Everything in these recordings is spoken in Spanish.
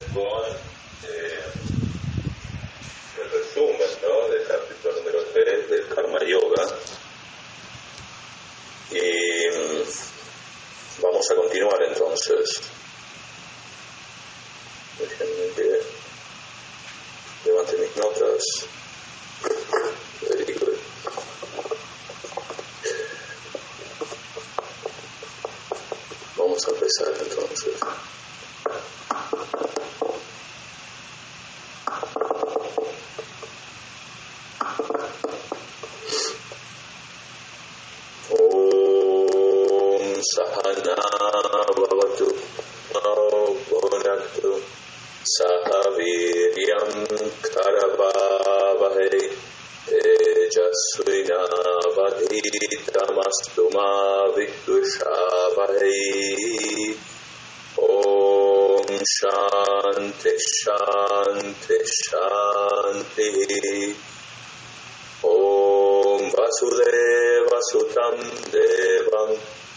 con el resumen, ¿no?, del capítulo número 3 del Karma Yoga. Y vamos a continuar entonces. Déjenme que levante mis notas. Very good. Vamos a empezar entonces. Sahana bhavatu bhunaktu sahaviryam karavavahe tejasvina vadhitamastu ma viddushavahe. Om Shanti Shanti Shanti. Om Vasudeva Sutam Devam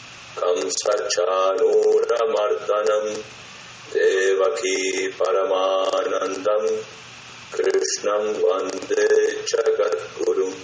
Kamsachanuramardanam Devaki Paramanandam Krishnam Vande Jagadgurum.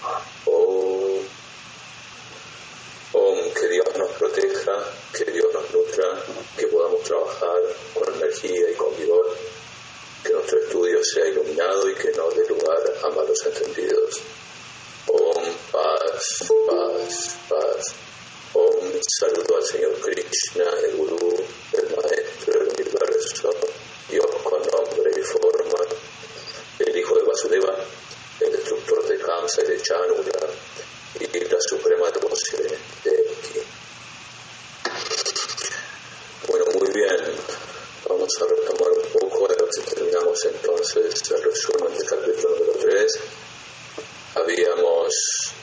Om, que Dios nos proteja, que Dios nos nutra, que podamos trabajar con energía y con vigor, que nuestro estudio sea iluminado y que no dé lugar a malos entendidos. Om, paz, paz, paz. Om, saludo al Señor Krishna, el Gurú, el Maestro del Universo, Dios con nombre y forma, el Hijo de Vasudeva, el destructor de Kamsa y de Chanura, y la suprema devoción de Devaki. Bueno, muy bien, vamos a retomar un poco, terminamos entonces el resumen del capítulo número 3. Habíamos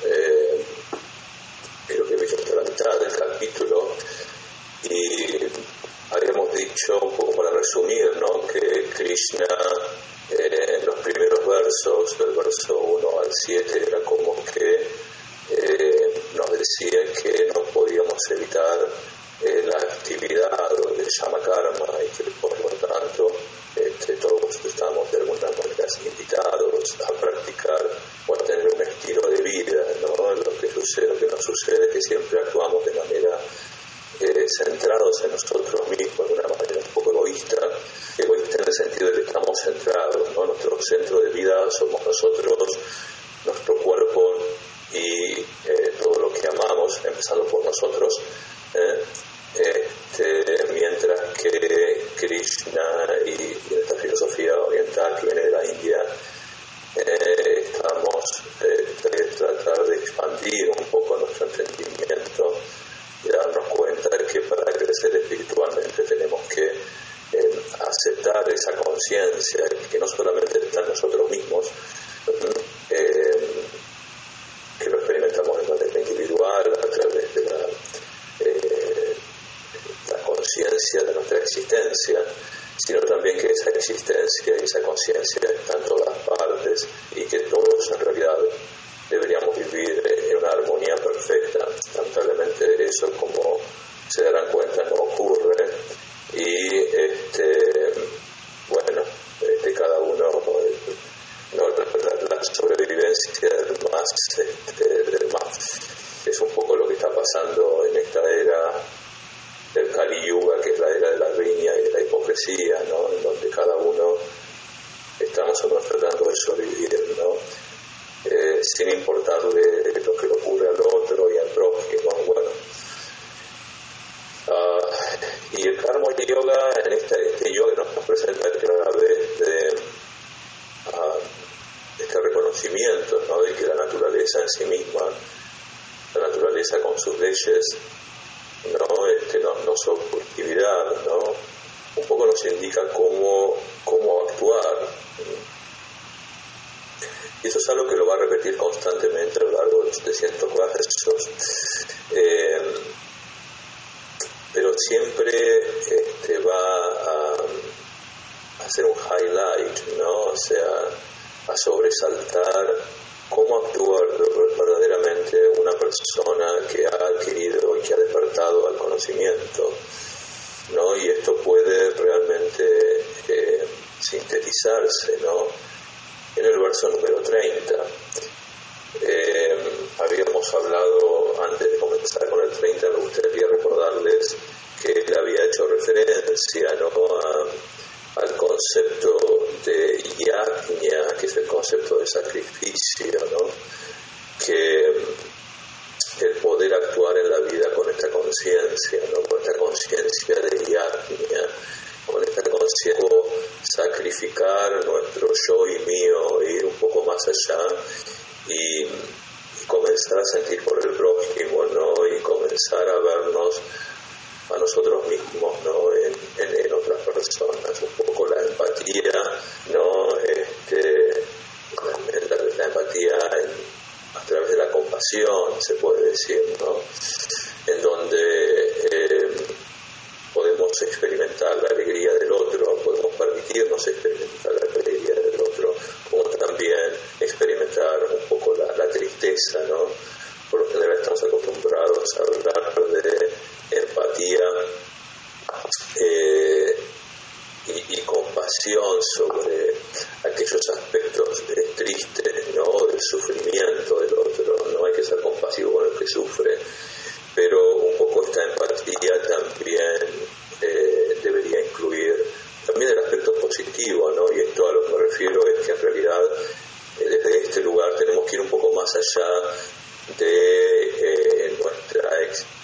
creo que visto hasta la mitad del capítulo y habíamos dicho, un poco para resumir, ¿no?, que Krishna en los primeros versos, del verso 1 al 7, era como que nos decía que no podíamos evitar la actividad de llama karma y que por lo tanto todos estamos de alguna manera invitados a practicar o a tener un estilo de vida, ¿no? Lo que nos sucede es que siempre actuamos de manera centrados en nosotros mismos, de una manera un poco egoísta en el sentido de que estamos centrados, ¿no? Nuestro centro de vida somos nosotros, nuestro cuerpo y todo lo que amamos, empezando por nosotros, mientras que Krishna y esta filosofía oriental que viene de la India, estamos tratar de expandir un poco nuestro entendimiento y darnos cuenta de que para crecer espiritualmente tenemos que aceptar esa conciencia que no solamente está en nosotros mismos, que lo experimentamos de manera individual a través de la conciencia de nuestra existencia, sino también que esa existencia y esa conciencia está en todas partes y que todos en realidad deberíamos vivir en una armonía perfecta. Lamentablemente eso, como se darán cuenta, no ocurre y cada uno la sobrevivencia del más es un poco lo que está pasando en esta era del Kali Yuga, que es la era de la riña y de la hipocresía, ¿no?, en donde cada uno estamos tratando de sobrevivir, ¿no?, sin importarle lo que le ocurre al otro y al prójimo. Bueno, y el Karma Yoga, en este yoga nos presenta a través de este reconocimiento, ¿no?, de que la naturaleza en sí misma, la naturaleza con sus leyes, no su objetividad, ¿no?, un poco nos indica cómo actuar. Y eso es algo que lo va a repetir constantemente a lo largo de cientos versos, pero siempre va a hacer un highlight, ¿no?, o sea, a sobresaltar cómo actúa verdaderamente una persona que ha adquirido y que ha despertado al conocimiento, ¿no? Y esto puede realmente empatizarse, ¿no? En el verso número 30. Habíamos hablado, antes de comenzar con el 30, me gustaría recordarles que él había hecho referencia, ¿no?, al concepto de yajna, que es el concepto de sacrificio, ¿no?, que el poder actuar en la vida con esta conciencia, ¿no?, con esta conciencia de yajna, con esta conciencia de sacrificar nuestro yo y mío, ir un poco más allá y comenzar a sentir por el prójimo, ¿no?, y comenzar a vernos a nosotros mismos, ¿no?, en otras personas, un poco la empatía, ¿no?, la empatía a través de la compasión, se puede decir, ¿no?, en donde podemos experimentar la alegría del otro, podemos permitirnos experimentar la alegría del otro, como también experimentar un poco la tristeza, ¿no? Por lo general estamos acostumbrados a hablar de empatía y compasión sobre aquellos aspectos tristes, ¿no?, del sufrimiento del otro. No hay que ser compasivo con el que sufre, pero un poco esta empatía también debería incluir también el aspecto positivo, ¿no? Y esto a lo que me refiero es que en realidad desde este lugar tenemos que ir un poco más allá de nuestra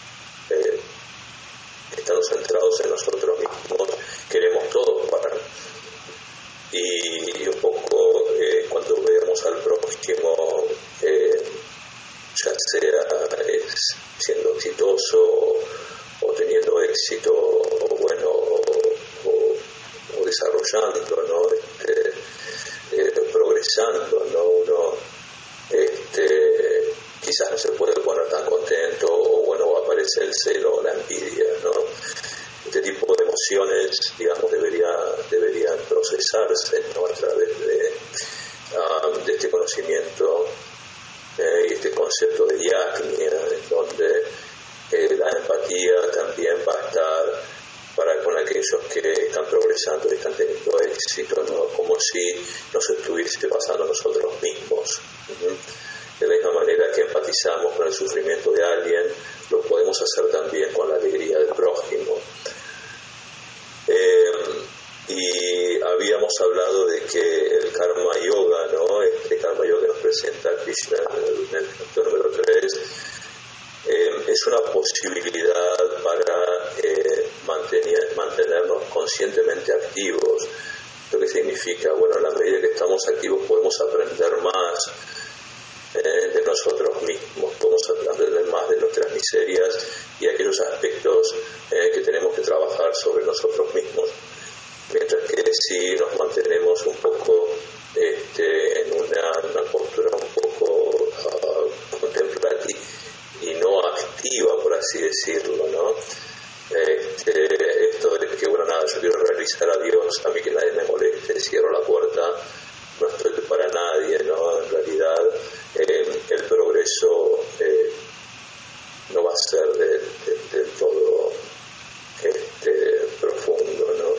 estamos centrados en nosotros mismos, queremos todo para y un poco cuando veamos al prójimo, ya sea siendo exitoso o teniendo éxito, o bueno, o desarrollando, ¿no?, progresando, ¿no? Uno quizás no se puede poner tan contento, o bueno, aparece el celo o la envidia, ¿no? Este tipo de emociones, digamos, deberían procesarse, ¿no?, a través de este conocimiento y este concepto de yajna, en donde la empatía también va a estar para con aquellos que están progresando y están teniendo éxito, ¿no?, como si nos estuviese pasando a nosotros mismos. De la misma manera que empatizamos con el sufrimiento de alguien, lo podemos hacer también con la alegría del prójimo. Y habíamos hablado de que el karma yoga, ¿no?, este karma yoga que nos presenta Krishna en el punto número 3, es una posibilidad para mantenernos conscientemente activos. ¿Lo que significa? Bueno, a la medida que estamos activos podemos aprender más de nosotros mismos, podemos aprender más de nuestras miserias y aquellos aspectos que tenemos que trabajar sobre nosotros mismos. Mientras que si nos mantenemos un poco en una postura un poco contemplativa y no activa, por así decirlo, ¿no? Esto de que, bueno, nada, yo quiero realizar a Dios, a mí que nadie me moleste, cierro la puerta, no estoy para nadie, ¿no? En realidad el progreso no va a ser del todo profundo, ¿no?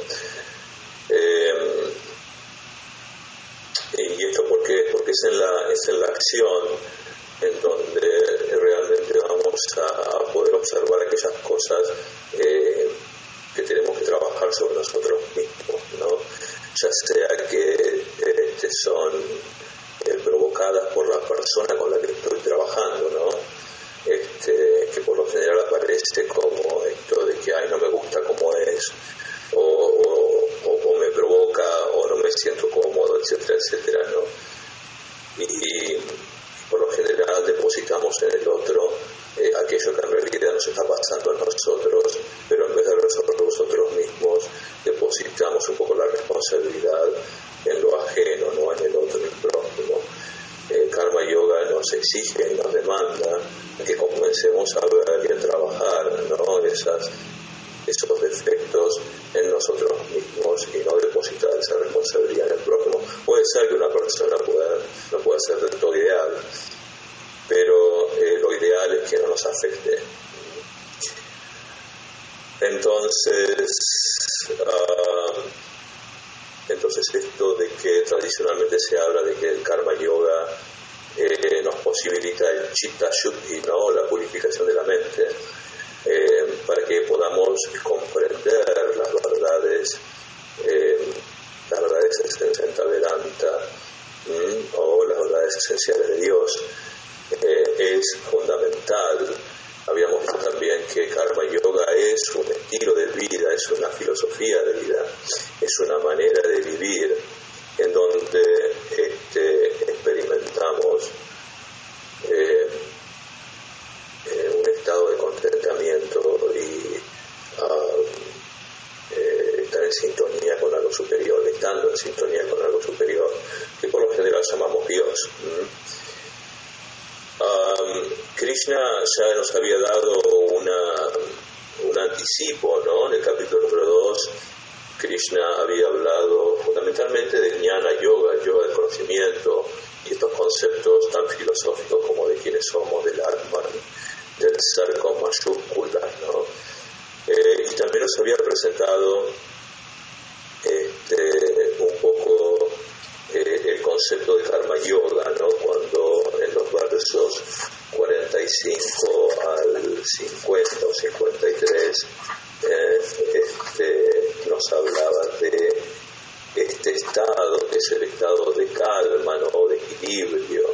¿Y esto por qué? Porque es en la acción en donde realmente vamos a poder observar aquellas cosas que tenemos que trabajar sobre nosotros mismos, ¿no? Ya sea que son provocadas por la persona con la que estoy trabajando, ¿no? Que por lo general aparece como esto de que ay, no me gusta como es, o me provoca, o no me siento cómodo, etcétera, etcétera, ¿no? Y por lo general depositamos en el otro aquello que en realidad nos está pasando a nosotros, pero en vez de resolver nosotros mismos, depositamos un poco la responsabilidad en lo ajeno, no en el otro, en el prójimo. Karma Yoga nos exige y nos demanda que comencemos a ver y a trabajar, ¿no?, esos defectos en nosotros mismos y no depositar esa responsabilidad en el prójimo. Puede ser que una persona no pueda ser del todo ideal, pero lo ideal es que no nos afecte. Entonces Entonces esto de que tradicionalmente se habla de que el karma yoga nos posibilita el chitta shuddhi, ¿no? La purificación de la mente, para que podamos comprender las verdades esenciales de Vedanta, o las verdades esenciales de Dios. Es fundamental. Habíamos visto también que karma yoga es un estilo de vida, es una filosofía de vida, es una manera de vivir en donde experimentamos un estado de contentamiento y estar en sintonía con algo superior, estando en sintonía con algo superior, que por lo general llamamos Dios. Krishna ya nos había dado un anticipo, ¿no? En el capítulo número 2, Krishna había hablado fundamentalmente de jnana yoga, el yoga del conocimiento, y estos conceptos tan filosóficos como de quiénes somos, del Atman, del ser con mayúsculas, ¿no? Y también nos había presentado un poco el concepto de karma yoga, ¿no? Cuando en los versos 45 al 50 o 53 nos hablaba de este estado, que es el estado de calma, ¿no? De equilibrio,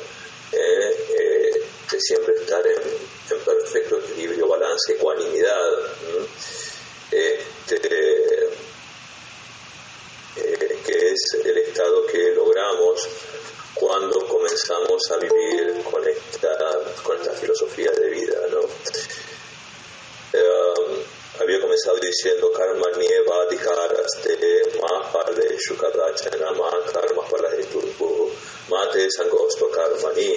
de siempre estar en perfecto equilibrio, balance, ecuanimidad, que es el estado que logramos cuando comenzamos a vivir con esta filosofía de vida, ¿no? Había comenzado diciendo karma nieva adhikaraste ma pale shukadachana ma karma palahe turbu mate sangosto karmani.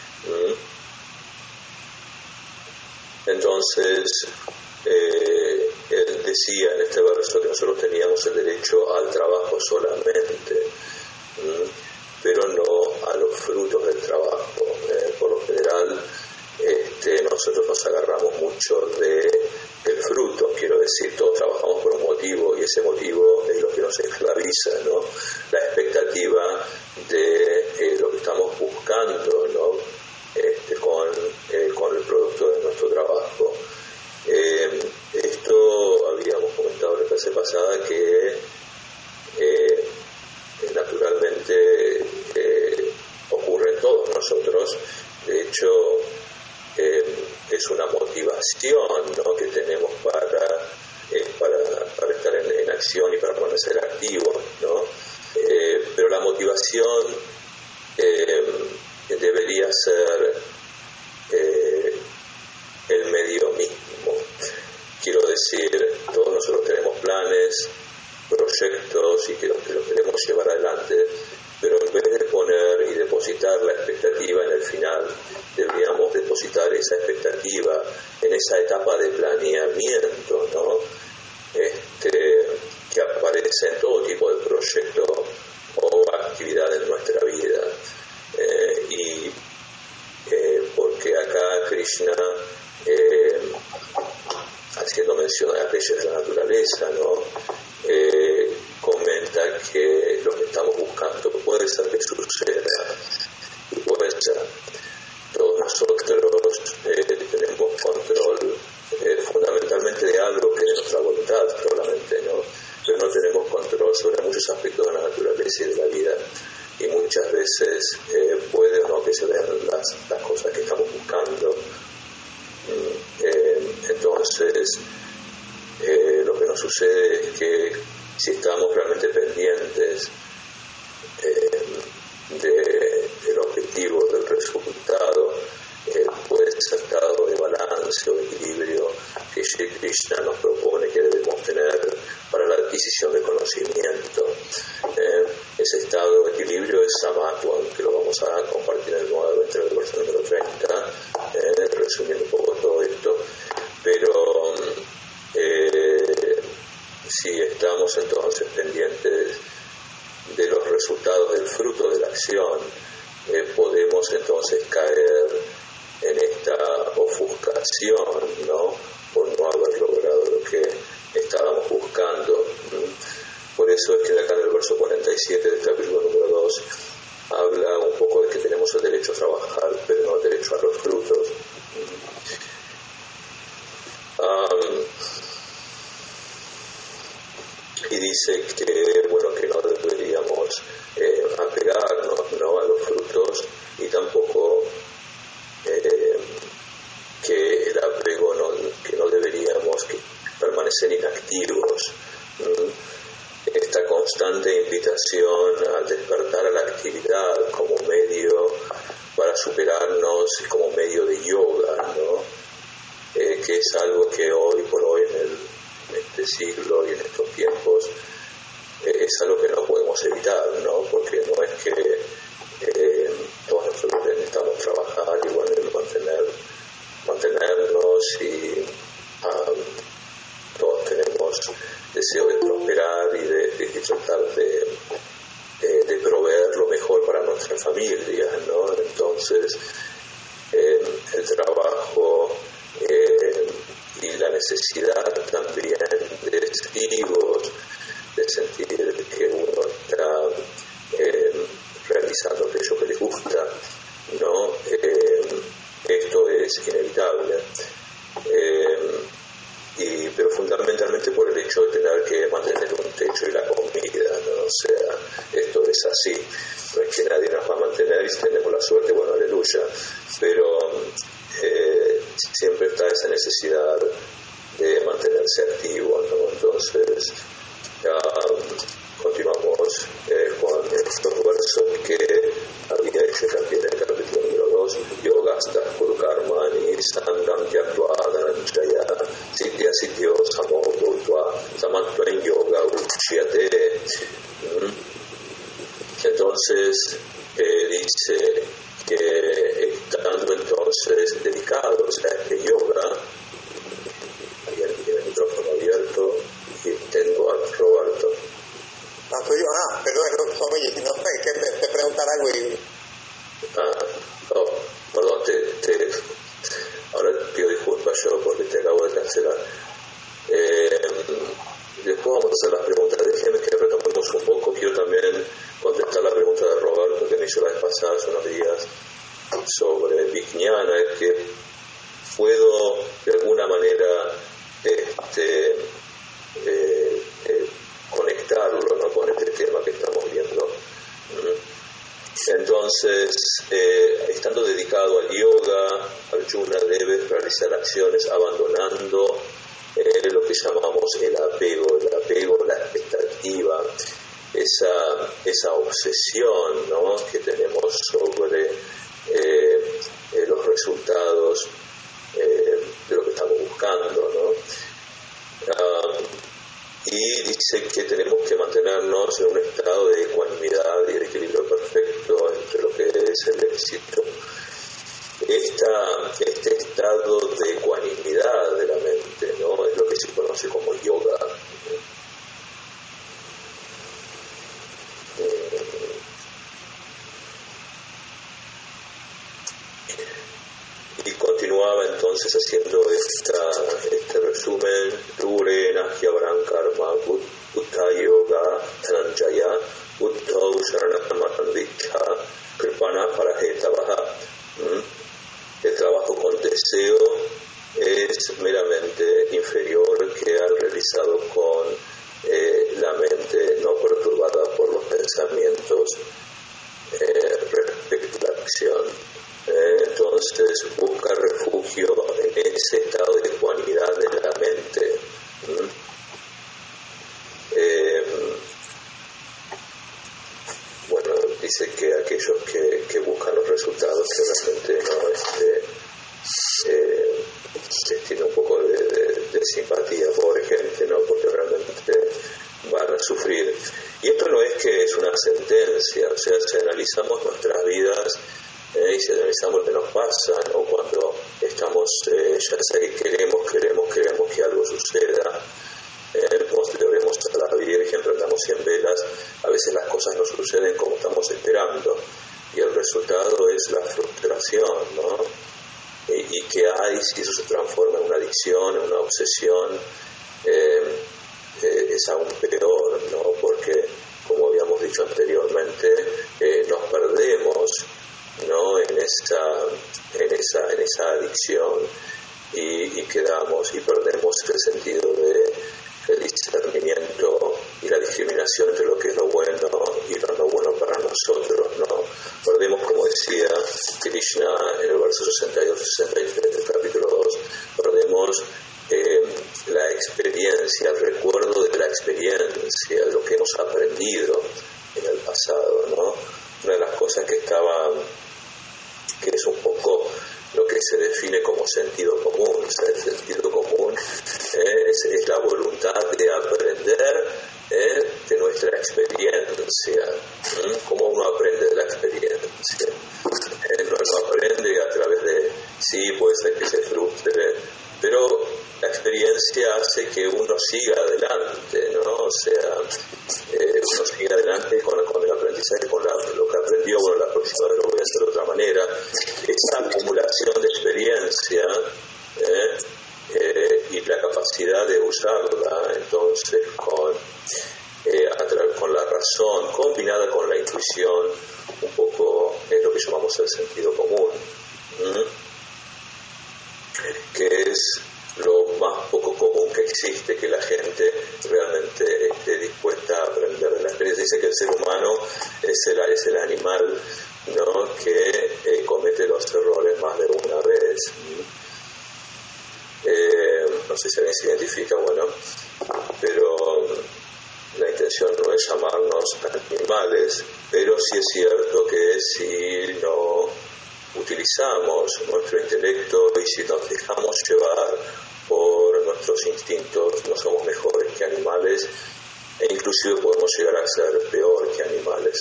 Entonces él decía en este verso que nosotros teníamos el derecho al trabajo solamente, pero no a los frutos del trabajo. Por lo general nosotros nos agarramos mucho del fruto, quiero decir, todos trabajamos por un motivo y ese motivo es lo que nos esclaviza, ¿no? La expectativa de lo que estamos buscando, ¿no? Con el producto de nuestro trabajo. Esto habíamos comentado en la clase pasada que naturalmente ocurre en todos nosotros. De hecho, es una motivación, ¿no? Que tenemos para estar en acción y para permanecer activos, ¿no? Pero la motivación debería ser el medio mismo. Quiero decir, todos nosotros tenemos planes, proyectos y que los queremos llevar adelante, pero en vez de poner y depositar la expectativa en el final, deberíamos depositar esa expectativa en esa etapa de planeamiento, ¿no? Que aparece en todo tipo de proyecto o actividad en nuestra vida. Porque acá Krishna, haciendo mención a las leyes de la naturaleza, ¿no? Comenta que lo que estamos buscando puede ser que suceda, y puede ser. Todos nosotros tenemos control fundamentalmente de algo que es nuestra voluntad, probablemente, ¿no? Pero no tenemos control sobre muchos aspectos de la naturaleza y de la vida, y muchas veces puede o no que se den las cosas que estamos buscando. Entonces lo que nos sucede es que si estamos realmente pendientes del objetivo, del resultado, puede ser estado de balance o de equilibrio que Shri Krishna nos propone que debemos tener para la adquisición de conocimiento. Ese estado de equilibrio es Samatvam, que lo vamos a compartir nuevamente en el verso número 30, resumiendo un poco todo esto. Pero si estamos entonces pendientes de los resultados del fruto de la acción, podemos entonces caer en esta ofuscación, ¿no? Por no haber logrado lo que estábamos buscando. Por eso es que acá en el verso 40 47 del capítulo número 2, habla un poco de que tenemos el derecho a trabajar, pero no el derecho a los frutos. Y dice que, bueno, que no deberíamos apegarnos, ¿no?, a los frutos, y tampoco que el apego que no deberíamos permanecer inactivos. Esta constante invitación al despertar a la actividad como medio para superarnos, como medio de yoga, ¿no? Que es algo que hoy por hoy en este siglo y en estos tiempos es algo que no podemos evitar, ¿no? Porque no es que todos nosotros necesitamos trabajar y bueno, mantenernos y todos tenemos deseo de prosperar y de tratar de proveer lo mejor para nuestra familia, ¿no? Entonces el trabajo y la necesidad también de testigos, de sentir que uno está realizando aquello que le gusta, ¿no? Esto es inevitable. Pero fundamentalmente por el hecho de tener que mantener un techo y la comida, ¿no? O sea, esto es así. No es que nadie nos va a mantener y si tenemos la suerte, bueno, aleluya. Pero siempre está esa necesidad de mantenerse activo, ¿no? Entonces, continuamos con estos versos que había hecho también en el capítulo número 2. Yogasta Kurukarmani Sangam Yakva Dhananjaya Siddhya Siddhyo Samo Bhutva Samatvain Yoga Uchyate. Entonces dice que estando entonces dedicados a este yoga, alguien tiene el micrófono abierto y tengo a Roberto. Soy yo. Perdón, oye, no sé, que te preguntar algo y... Perdón, ahora pido disculpas yo porque te acabo de cancelar. Después vamos a hacer las preguntas. Déjenme que retomemos un poco. Quiero también contestar la pregunta de Roberto que me hizo la vez pasada hace unos días sobre Vijnana, es que puedo de alguna manera conectarlo, ¿no?, con este tema que estamos viendo. Entonces, estando dedicado al yoga, Arjuna debe realizar acciones abandonando lo que llamamos el apego, la expectativa, esa obsesión, ¿no?, que tenemos sobre los resultados de lo que estamos buscando, ¿no? Y dice que tenemos que mantenernos en un estado de ecuanimidad y de equilibrio perfecto entre lo que es el éxito. Este estado de ecuanimidad de la mente, ¿no?, es lo que se conoce como yoga. Y continuaba entonces haciendo este resumen: Durena Hyavaran Karma Uttha Yoga Dhananjaya Uttau Sharanamandikha Kripana Parahetavaha. El trabajo con deseo es meramente inferior que al realizado con la mente no perturbada por los pensamientos respecto a la acción. Entonces busca refugio en ese estado de ecuanimidad de la mente. Bueno, dice que aquellos que buscan los resultados que realmente no tiene un poco de simpatía, pobre gente, ¿no?, porque realmente van a sufrir. Y esto no es que es una sentencia, o sea, si analizamos nuestras vidas y si analizamos lo que nos pasa, ¿no?, cuando estamos, ya sea que queremos que algo suceda, oremos a la Virgen, prendamos 100 velas, a veces las cosas no suceden como estamos esperando y el resultado es la frustración, ¿no? Y qué hay si eso se transforma en una adicción, en una obsesión, es aún peor, ¿no? Porque, como habíamos dicho dicho anteriormente, nos perdemos, ¿no?, en esa adicción y quedamos y perdemos el sentido del discernimiento y la discriminación entre lo que es lo bueno y lo no bueno para nosotros, ¿no? Perdemos, como decía Krishna en el verso 62-63 del capítulo 2, perdemos la experiencia, el recuerdo de la experiencia, de lo que hemos aprendido en el pasado, ¿no? Una de las cosas que es un poco lo que se define como sentido común. O sea, el sentido común es la voluntad de aprender de nuestra experiencia. ¿Cómo uno aprende de la experiencia? Uno aprende a través de, sí, puede ser que se frustre, pero la experiencia hace que uno siga adelante, ¿no? O sea, uno sigue adelante con el aprendizaje, con lo que aprendió. Bueno, la próxima vez lo voy a hacer de otra manera. Esa acumulación de experiencia y la capacidad de usarla, entonces, con la razón, combinada con la intuición, un poco es lo que llamamos el sentido común, que es lo más poco común que existe, que la gente realmente esté dispuesta a aprender de la experiencia. Dice que el ser humano es el animal, ¿no?, que comete los errores más de una vez. No sé si alguien se identifica, bueno, pero la intención no es llamarnos animales, pero sí es cierto que si no utilizamos nuestro intelecto y si nos dejamos llevar por nuestros instintos, no somos mejores que animales e inclusive podemos llegar a ser peor que animales.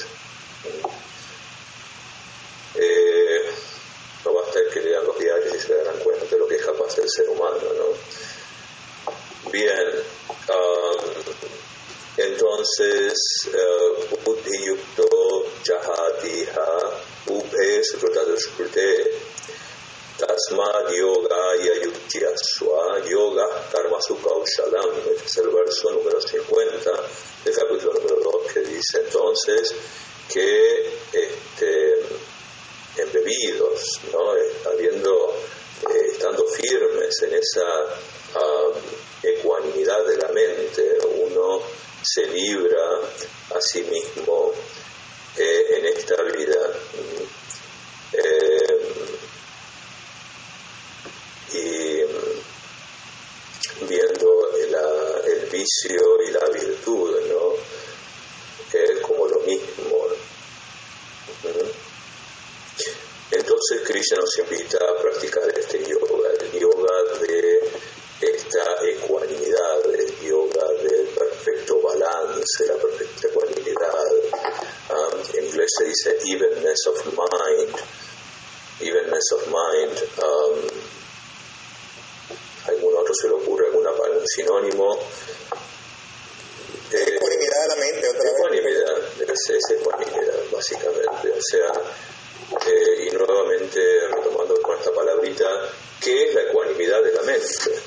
No basta que lean los diarios y se darán cuenta de lo que es capaz del ser humano, ¿no? Bien, entonces buddhi yukto jahatiha ubhe srudadushkrute tasmad yogaya yuktyasva yoga karmasu kaushalam. Este es el verso número 50 del capítulo número 2, que dice entonces que embebidos, ¿no?, estando firmes en esa ecuanimidad de la mente, uno se libra a sí mismo en esta vida. Y viendo el vicio y la virtud, ¿no?, como lo mismo. Entonces Krishna nos invita a practicar este yoga, el yoga de esta ecuanimidad, el yoga del perfecto balance, la perfecta ecuanimidad. En inglés se dice evenness of mind. Evenness of mind. ¿Algún otro se le ocurre algún sinónimo? Ecuanimidad de la mente, otra vez. Ecuanimidad, es ecuanimidad, básicamente. O sea, y nuevamente retomando con esta palabrita, ¿qué es la ecuanimidad de la mente?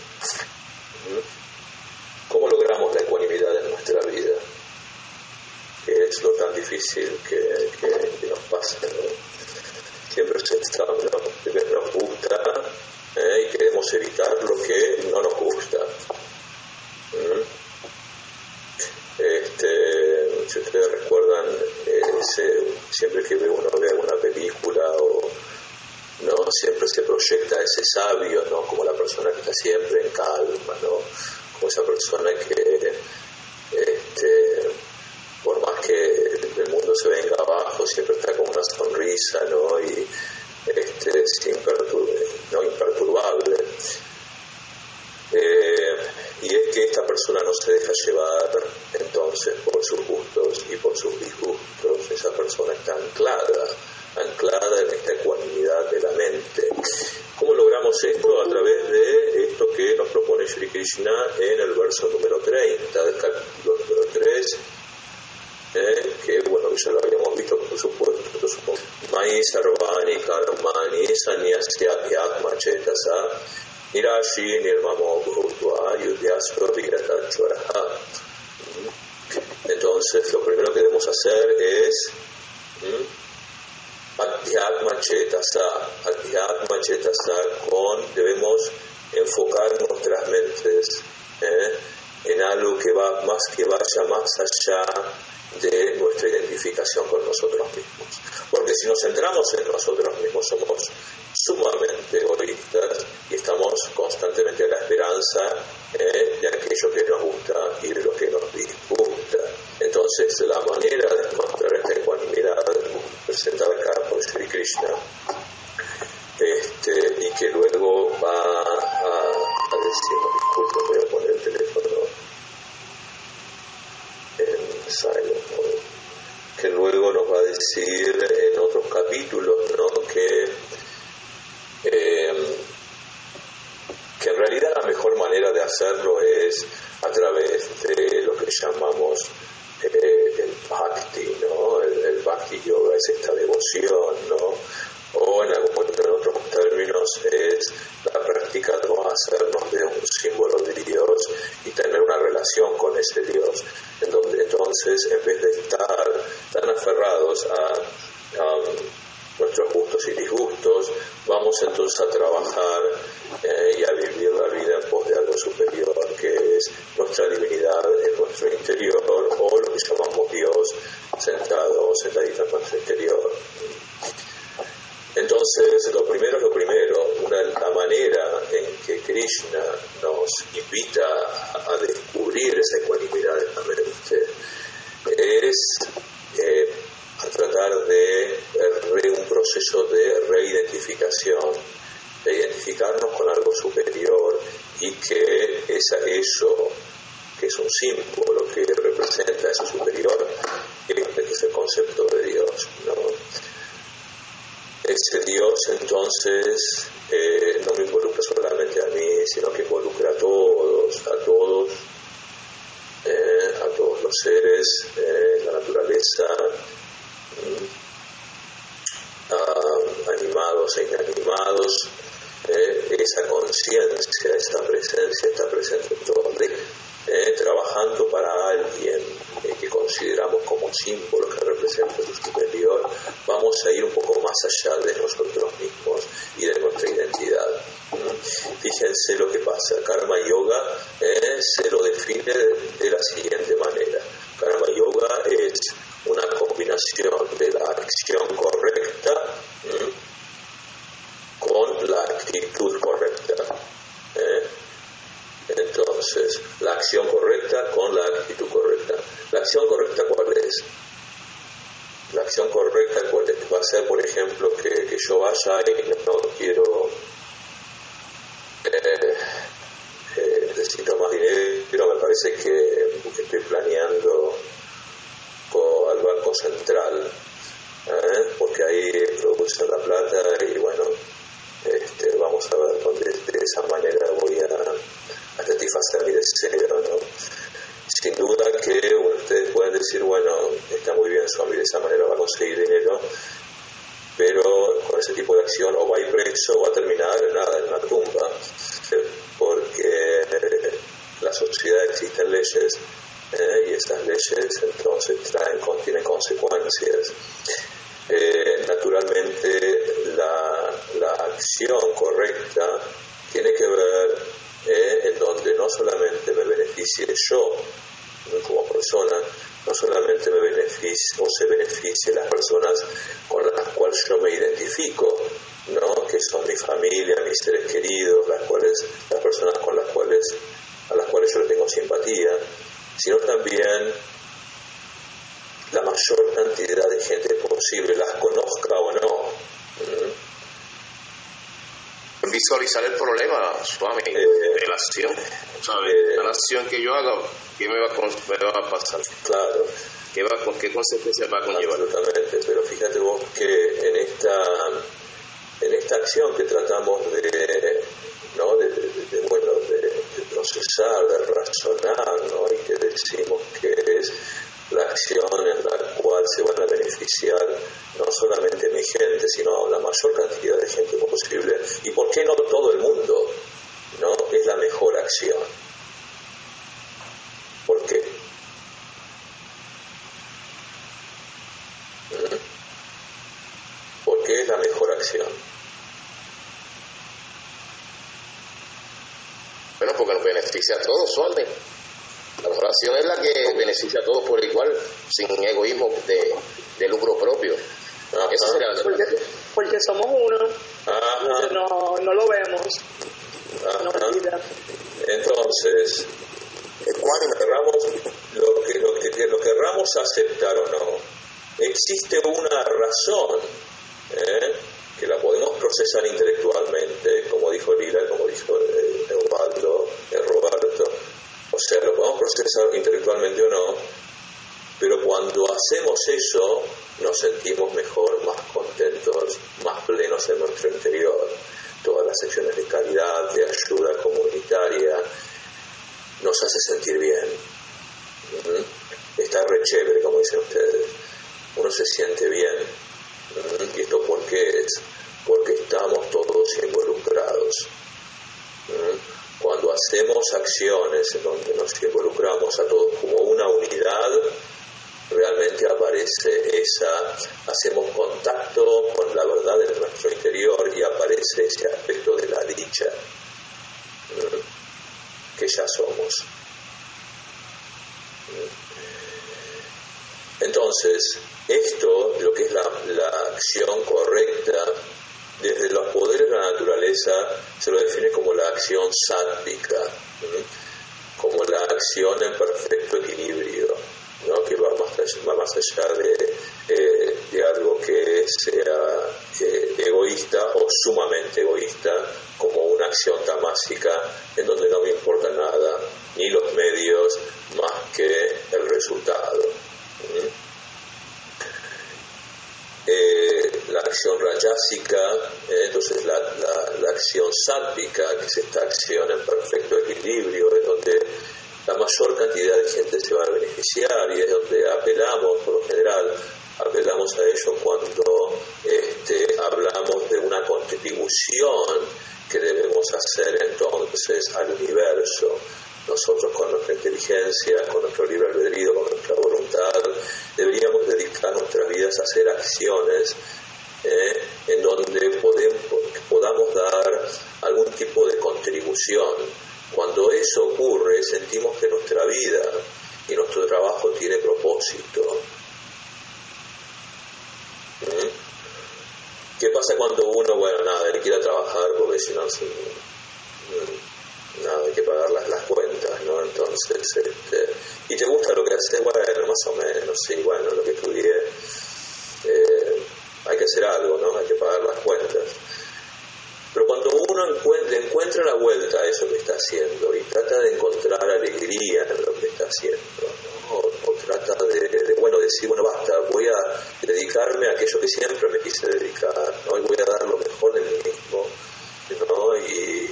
¿Cómo logramos la ecuanimidad en nuestra vida? Que es lo tan difícil que nos pasa, ¿no? Siempre nos gusta y queremos evitar lo que no nos gusta. Si ustedes recuerdan, siempre que uno ve alguna película no siempre se proyecta ese sabio, ¿no?, como la persona que está siempre en calma, ¿no?, como esa persona que por más que el mundo se venga abajo siempre está con una sonrisa, ¿no?, y imperturbable. Y es que esta persona no se deja llevar entonces por sus gustos y por sus disgustos. Esa persona está anclada en esta ecuanimidad de la mente. ¿Cómo logramos esto? A través de esto que nos propone Shri Krishna en el verso número 30 del capítulo número 3, que bueno, ya lo habíamos visto, por supuesto. Mai sarvani karmani sannyasya chetasa nirashi nirmamo bhutva yudhyasva viratachvaraha. Entonces Entonces, lo primero que debemos hacer es Adhyatma Chetasa. Adhyatma Chetasa, debemos enfocar nuestras mentes en algo que vaya más allá de nuestra identificación con nosotros mismos. Porque si nos centramos en nosotros mismos, somos sumamente egoístas y estamos constantemente a la esperanza de aquello que nos gusta y de lo que nos disgusta. Entonces, la manera de mostrar esta ecuanimidad presentada acá por Sri Krishna, y que luego va a decirnos, disculpen, voy a poner el teléfono en silent mode, que luego nos va a decir en otros capítulos, ¿no? que en realidad la mejor manera de hacerlo es a través de lo que llamamos el bhakti, ¿no? El bhakti yoga es esta devoción, ¿no? O en otros términos es la práctica de hacernos de un símbolo de Dios y tener una relación con ese Dios, en donde entonces, en vez de estar tan aferrados a nuestros gustos y disgustos, vamos entonces a trabajar y a vivir la vida en pos de algo superior, que es nuestra divinidad en nuestro interior, o lo que llamamos Dios sentado o sentadito en nuestro interior. Entonces, lo primero es lo primero. La manera en que Krishna nos invita a descubrir esa ecuanimidad en la mente es a tratar de un proceso de reidentificación, de identificarnos con algo superior, y que eso que es un símbolo que representa eso superior, es el concepto de Dios, ¿no? Ese Dios entonces no me involucra solamente a mí, sino que involucra a todos los seres, la naturaleza, animados e inanimados. Esa conciencia, esa presencia está presente en todo, trabajando para alguien que consideramos como símbolo que representa lo superior. Vamos a ir un poco más allá de nosotros mismos y de nuestra identidad. Fíjense lo que pasa. Karma Yoga se lo define de la siguiente manera. Karma Yoga es una combinación de la acción correcta con la actitud correcta. Entonces, la acción correcta con la actitud correcta. ¿La acción correcta cuál es? La acción correcta va a ser, por ejemplo, que yo vaya y no quiero, necesito más dinero, me parece que estoy planeando al Banco Central, porque ahí producen la plata y bueno, vamos a ver dónde de esa manera voy a satisfacer mi deseo, ¿no? Sin duda que ustedes pueden decir, bueno, está muy bien Swami, de esa manera va a conseguir dinero, pero con ese tipo de acción o va a ir preso o va a terminar en una tumba, porque en la sociedad existen leyes y esas leyes entonces tienen consecuencias. Naturalmente la acción correcta tiene que ver en donde no solamente me beneficie yo como persona, no solamente me beneficie o se beneficie las personas con las cuales yo me identifico, ¿no? Que son mi familia, mis seres queridos, las personas a las cuales yo le tengo simpatía, sino también la mayor cantidad de gente posible, las conozca o no. Visualizar el problema, Swami, de la acción, ¿sabes? La acción que yo haga, ¿qué me va a pasar? Claro. ¿Qué consecuencias va a conllevar? Absolutamente, pero fíjate vos que en esta acción que tratamos de procesar, de razonar, ¿no? Y que decimos que es la acción en la cual se van a beneficiar no solamente mi gente, sino la mayor cantidad de gente posible. ¿Y por qué no todo el mundo? ¿No? Es la mejor acción. ¿Por qué? acción? Bueno, porque nos beneficia a todos, Swami. La mejor acción es la que beneficia a todos por igual, sin egoísmo de lucro propio. Esa sería la porque somos uno. No lo vemos. Entonces, lo querramos aceptar o no, existe una razón que la podemos procesar intelectualmente, como dijo Lila, como dijo Osvaldo, Roberto. O sea, lo podemos procesar intelectualmente o no, pero cuando hacemos eso nos sentimos mejor, más contentos, más plenos en nuestro interior. Todas las acciones de caridad, de ayuda comunitaria, nos hace sentir bien. Está re chévere, como dicen ustedes. Uno se siente bien. ¿Y esto por qué es? Porque estamos todos involucrados. Cuando hacemos acciones en donde nos involucramos a todos como una unidad, realmente aparece hacemos contacto con la verdad de nuestro interior y aparece ese aspecto de la dicha que ya somos. Entonces, esto, lo que es la acción correcta, desde los poderes de la naturaleza se lo define como la acción sátvica, como la acción en perfecto equilibrio, ¿no? Que va más allá de algo que sea egoísta o sumamente egoísta, como una acción tamásica en donde no me importa nada, ni los medios, más que el resultado. La acción rayásica, entonces la acción sátvica, que es esta acción en perfecto equilibrio, es donde la mayor cantidad de gente se va a beneficiar y es donde apelamos, por lo general, apelamos a ello cuando hablamos de una contribución que debemos hacer entonces al universo. Nosotros con nuestra inteligencia, con nuestro libre albedrío, con nuestra voluntad, deberíamos dedicar nuestras vidas a hacer acciones en donde podamos dar algún tipo de contribución. Cuando eso ocurre, sentimos que nuestra vida y nuestro trabajo tiene propósito. ¿Qué pasa cuando uno, le quiere trabajar porque si no, hay que pagar las cuentas, ¿no? Entonces, y te gusta lo que haces, más o menos, sí, lo que estudié, hay que hacer algo, ¿no? Hay que pagar las cuentas. Pero cuando uno encuentra la vuelta a eso que está haciendo y trata de encontrar alegría en lo que está haciendo, ¿no? O trata de decir, basta, voy a dedicarme a aquello que siempre me quise dedicar, ¿no? Y voy a dar lo mejor de mí mismo, ¿no? Y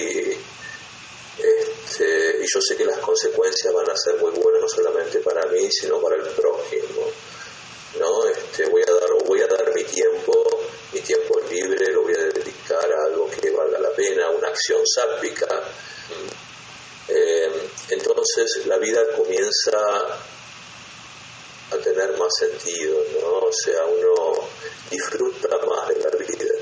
yo sé que las consecuencias van a ser muy buenas, no solamente para mí, sino para el prójimo, ¿no? Voy a dar mi tiempo libre, lo voy a dedicar a algo que valga la pena, una acción sátvica. Entonces la vida comienza a tener más sentido, ¿no? O sea, uno disfruta más de la vida.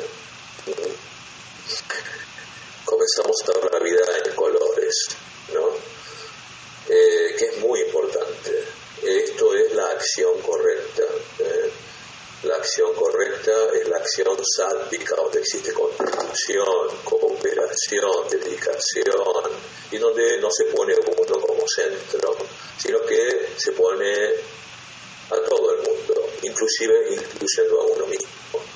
Comenzamos a ver la vida en colores, ¿no? Que es muy importante. Esto es la acción correcta. La acción correcta es la acción sátvica, donde existe contribución, cooperación, dedicación, y donde no se pone uno como centro, sino que se pone a todo el mundo, inclusive incluyendo a uno mismo.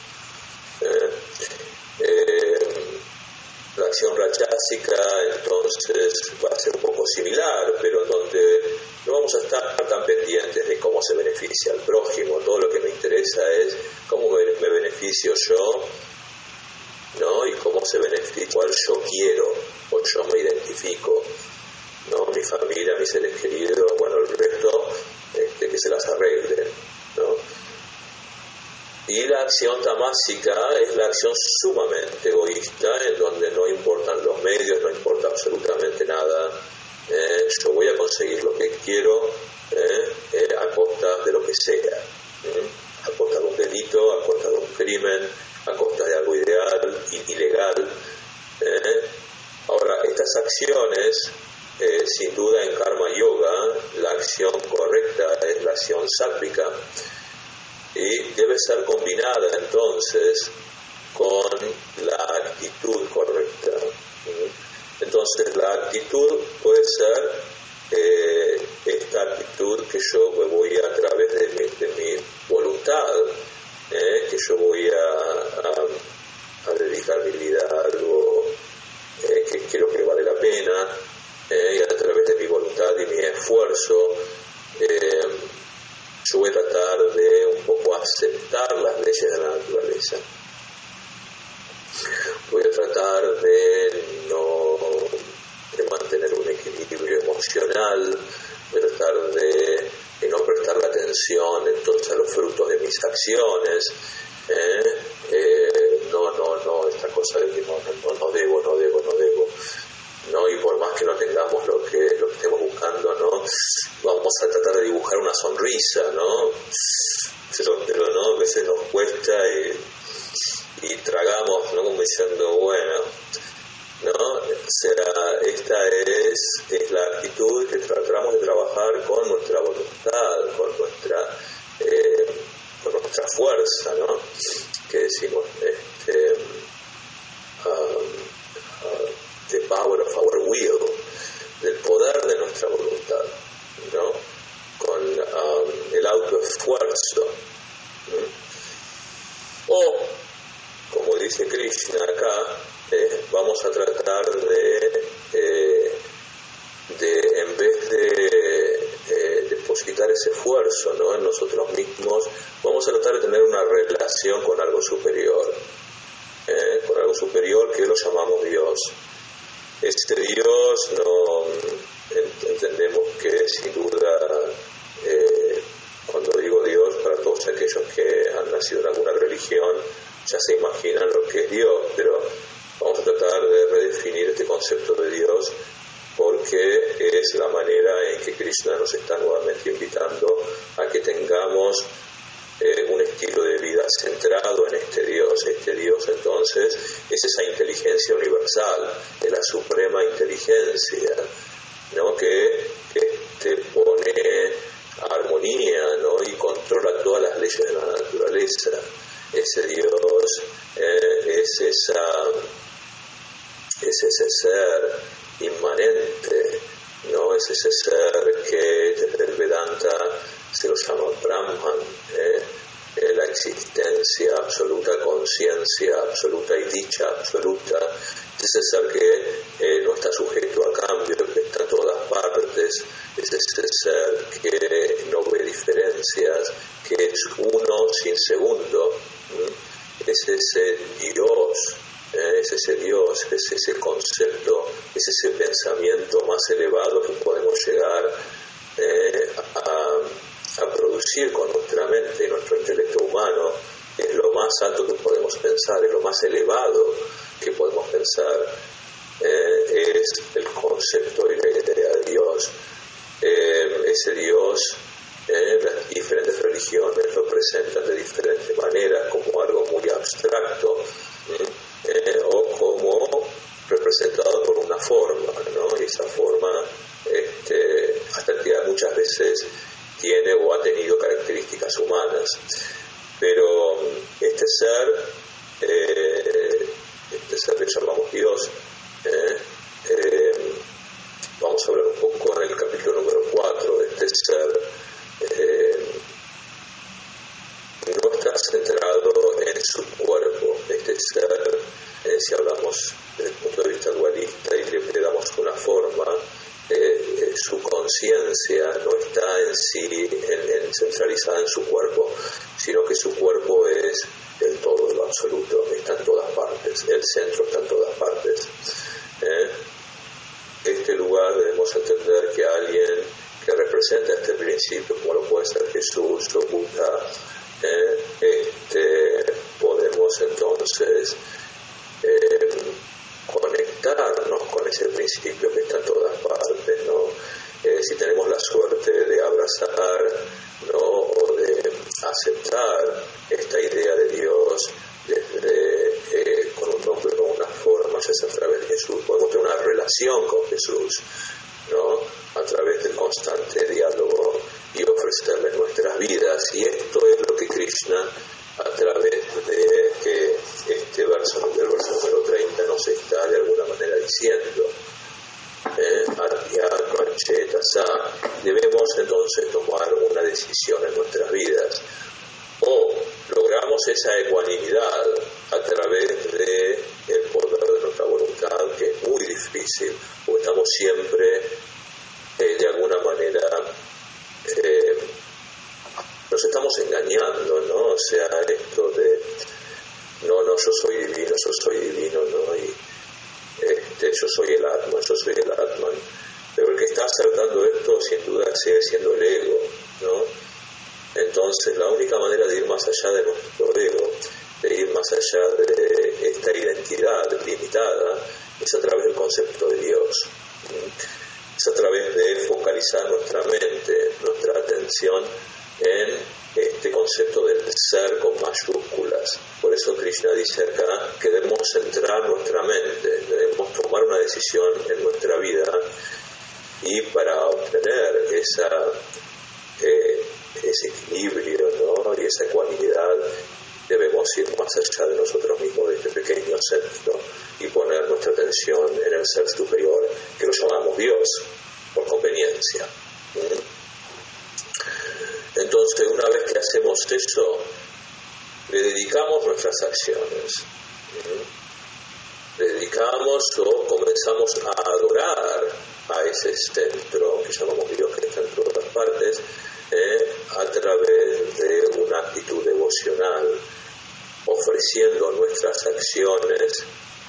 La acción rayásica entonces va a ser un poco similar, pero donde no vamos a estar tan pendientes de cómo se beneficia al prójimo. Todo lo que me interesa es cómo me beneficio yo, ¿no? Y cómo se beneficia, cuál yo quiero o yo me identifico, ¿no? Mi familia, mis seres queridos, el resto que se las arregle, ¿no? Y la acción tamásica es la acción sumamente egoísta, en donde no importan los medios, no importa absolutamente nada. Yo voy a conseguir lo que quiero a costa de lo que sea, a costa de un delito, a costa de un crimen, a costa de algo acciones, sin duda en Karma Yoga, la acción correcta es la acción sátvica y debe ser combinada entonces con la actitud correcta. Entonces la actitud puede ser esta actitud que yo voy a través de mi voluntad, que yo voy a dedicar mi vida a algo que creo que vale la pena, y a través de mi voluntad y mi esfuerzo yo voy a tratar de un poco aceptar las leyes de la naturaleza. Voy a tratar de mantener un equilibrio emocional, voy a tratar de no prestar atención entonces a los frutos de mis acciones, no, esta cosa de que no debo, ¿no? Y por más que no tengamos lo que estemos buscando, ¿no? Vamos a tratar de dibujar una sonrisa, ¿no? Pero ¿no? A veces nos cuesta y tragamos, ¿no? Como diciendo, bueno, ¿no? O sea, esta es la actitud que tratamos de trabajar con nuestra voluntad, con nuestra fuerza, ¿no? Que decimos, the power of our will, del poder de nuestra voluntad, ¿no? Con el autoesfuerzo, ¿no? O, como dice Krishna acá, vamos a tratar de en vez de depositar ese esfuerzo, ¿no? En nosotros mismos, vamos a tratar de tener una relación con algo superior, que lo llamamos Dios. Este Dios no entendemos que sin duda, cuando digo Dios, para todos aquellos que han nacido en alguna religión ya se imaginan lo que es Dios, pero vamos a tratar de redefinir este concepto de Dios porque es la manera en que Krishna nos está nuevamente invitando a que tengamos un estilo de vida centrado en este Dios. Este Dios entonces es esa inteligencia universal, es la suprema inteligencia, ¿no? Que pone armonía, ¿no? Y controla todas las leyes de la naturaleza. Ese Dios es ese ser inmanente, ¿no? Es ese ser que desde el Vedanta se lo llama Brahman, la existencia absoluta, conciencia absoluta y dicha absoluta. Es ese ser que no está sujeto a cambio, que está en todas partes. Es ese ser que no ve diferencias, que es uno sin segundo. Es ese Dios, es ese concepto, es ese pensamiento más elevado que podemos llegar a producir con nuestra mente y nuestro intelecto humano. Es lo más alto que podemos pensar, es lo más elevado que podemos pensar, es el concepto y la idea de Dios. Ese Dios, las diferentes religiones lo presentan de diferentes maneras, como algo muy abstracto, o como representado por una forma, ¿no? Y esa forma hasta que muchas veces tiene o ha tenido características humanas. Pero este ser que llamamos Dios, vamos a hablar un poco en el capítulo número 4 de este ser. No está centrado en su cuerpo. Este ser, si hablamos desde el punto de vista dualista y le damos una forma, su conciencia no está en sí centralizada en su cuerpo, sino que su cuerpo es el todo, lo absoluto, está en todas partes, el centro está en todas partes. Este lugar debemos entender que alguien que representa este principio, como lo puede ser Jesús o Buda, podemos entonces conectarnos con ese principio que está en todas partes, ¿no? Si tenemos la suerte de abrazar, ¿no? O de aceptar esta idea de Dios con un nombre, con una forma, ya sea a través de Jesús, podemos tener una relación con Jesús. esa ecuanimidad a través de el poder de nuestra voluntad, que es muy difícil, porque estamos siempre de alguna manera nos estamos engañando, ¿no? O sea, esto de no, yo soy divino, ¿no? Y yo soy el Atman. Pero el que está acertando esto sin duda sigue siendo el ego, ¿no? Entonces la única manera de ir más allá de nuestro ego, de ir más allá de esta identidad limitada, es a través del concepto de Dios. Es a través de focalizar nuestra mente, nuestra atención en este concepto del ser con mayúsculas. Por eso Krishna dice acá que debemos centrar nuestra mente, debemos tomar una decisión en nuestra vida, y para obtener ese equilibrio, ¿no? Y esa ecuanimidad, debemos ir más allá de nosotros mismos, de este pequeño centro, y poner nuestra atención en el ser superior, que lo llamamos Dios, por conveniencia. Entonces, una vez que hacemos eso, le dedicamos nuestras acciones, le dedicamos o comenzamos a adorar a ese centro que llamamos Dios, que está en todas partes, a través de una actitud devocional, ofreciendo nuestras acciones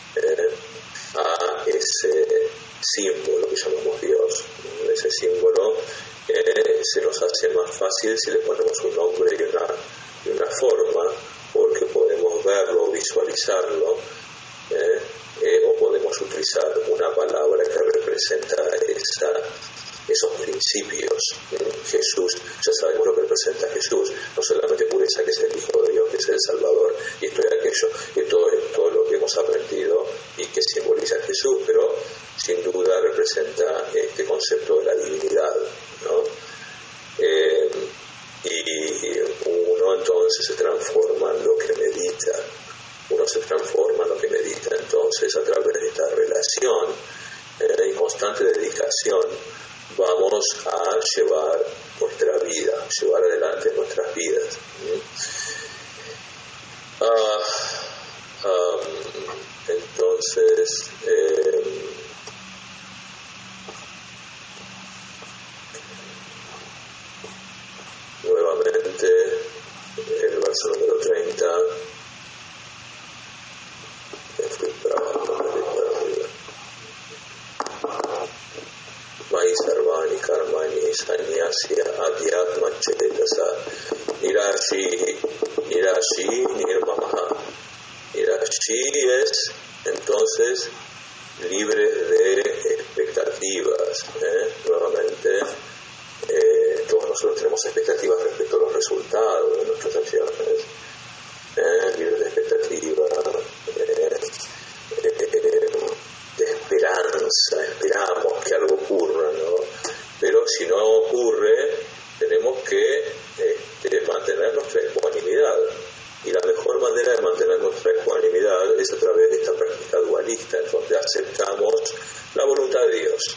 a ese símbolo que llamamos Dios. Ese símbolo se nos hace más fácil si le ponemos un nombre y una forma, porque podemos verlo, visualizarlo, o podemos utilizar una palabra que representa esos principios. Jesús, ya sabemos lo que representa Jesús, no solamente pureza, que es el Hijo de Dios, que es el Salvador, y esto y aquello, y todo lo que hemos aprendido y que simboliza Jesús, pero sin duda representa este concepto de la divinidad, ¿no? Y uno entonces se transforma en lo que medita. Entonces, a través de esta relación y constante dedicación, vamos a llevar nuestra vida, llevar adelante nuestras vidas. Entonces, nuevamente, el verso número 30. Mai sarvani karmani sanyasya adhyatma chetasa nirashi nirmamaha. Nirashi es entonces libre de expectativas. Nuevamente, todos nosotros tenemos expectativas respecto a los resultados de nuestras acciones. Libre de expectativas, de esperanza, esperamos que algo ocurra, ¿no? Pero si no ocurre, tenemos que mantener nuestra ecuanimidad, y la mejor manera de mantener nuestra ecuanimidad es a través de esta práctica dualista, en donde aceptamos la voluntad de Dios.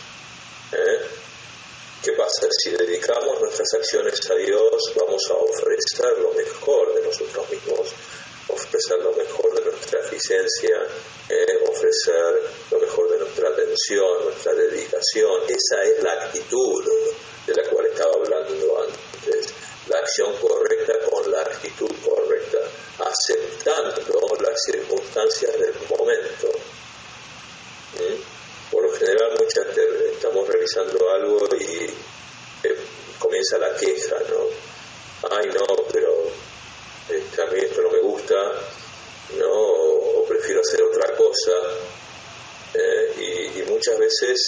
¿Qué pasa? Si dedicamos nuestras acciones a Dios, vamos a ofrecer lo mejor de nosotros mismos, ofrecer lo mejor de nuestra eficiencia, ofrecer lo mejor de nuestra atención, nuestra dedicación. Esa es la actitud de la cual estaba hablando antes. La acción correcta con la actitud correcta, aceptando las circunstancias del momento. Por lo general, muchas veces estamos realizando algo y comienza la queja, ¿no? Ay, no, pero a mí esto no me gusta, ¿no? O prefiero hacer otra cosa. Y muchas veces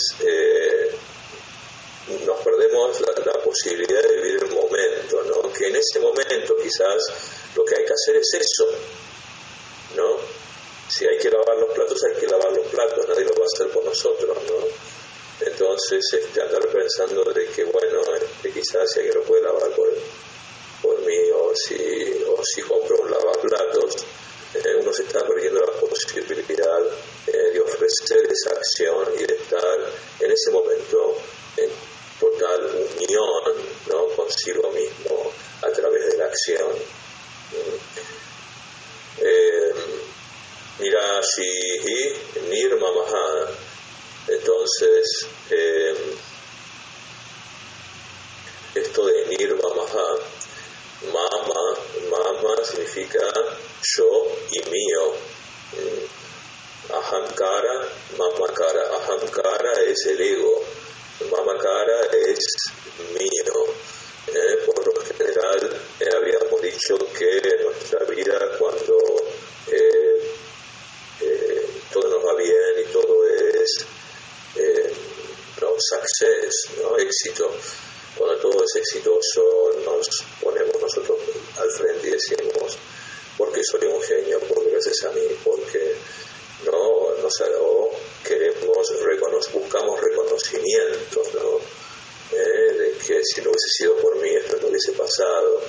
nos perdemos la posibilidad de vivir el momento, ¿no? Que en ese momento quizás lo que hay que hacer es eso, ¿no? Si hay que lavar los platos, hay que lavar los platos, nadie lo va a hacer por nosotros, ¿no? Entonces, andar pensando de que, bueno, quizás si alguien lo puede lavar por mí, o si compro un lavaplatos, uno se está perdiendo la posibilidad de ofrecer esa acción y de estar en ese momento en total unión, ¿no? Consigo mismo a través de la acción. y Nirmamaha. Entonces, esto de Nirmamaha, mama significa yo y mío. Ahamkara, mamakara. Ahamkara es el ego, mamakara es mío. Por lo general habíamos dicho que en nuestra vida, cuando todo nos va bien y todo es success, ¿no? Éxito, cuando todo es exitoso nos ponemos nosotros al frente y decimos: porque soy un genio, porque gracias a mí, porque no buscamos reconocimiento, ¿no? De que si no hubiese sido por mí esto no hubiese pasado.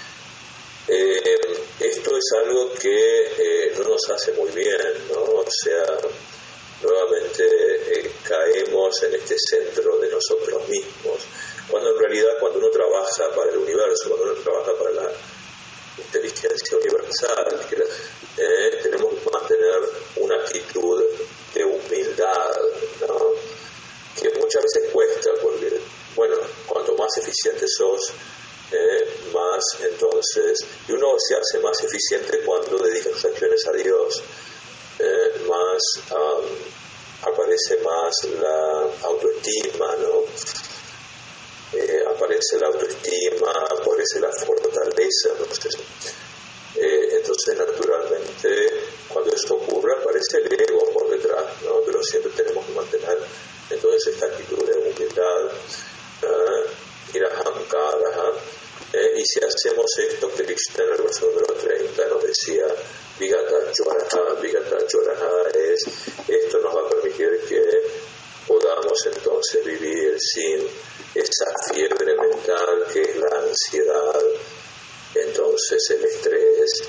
Esto es algo que no nos hace muy bien, ¿no? O sea, nuevamente caemos en este centro de nosotros mismos, cuando en realidad, cuando uno trabaja para el universo, cuando uno trabaja para la inteligencia universal, tenemos que mantener una actitud de humildad, ¿no? Que muchas veces cuesta, porque bueno, cuanto más eficiente sos, más entonces, y uno se hace más eficiente cuando dedica sus acciones a Dios, más aparece más la autoestima, ¿no? Aparece la autoestima, aparece la fortaleza, ¿no? Entonces naturalmente cuando esto ocurre aparece el ego por detrás, ¿no? Pero siempre tenemos que mantener entonces esta actitud de humildad, y si hacemos esto, Krishna en el verso número 30 nos decía: Vigata Choraha es, esto nos va a permitir que podamos entonces vivir sin esa fiebre mental que es la ansiedad, entonces el estrés,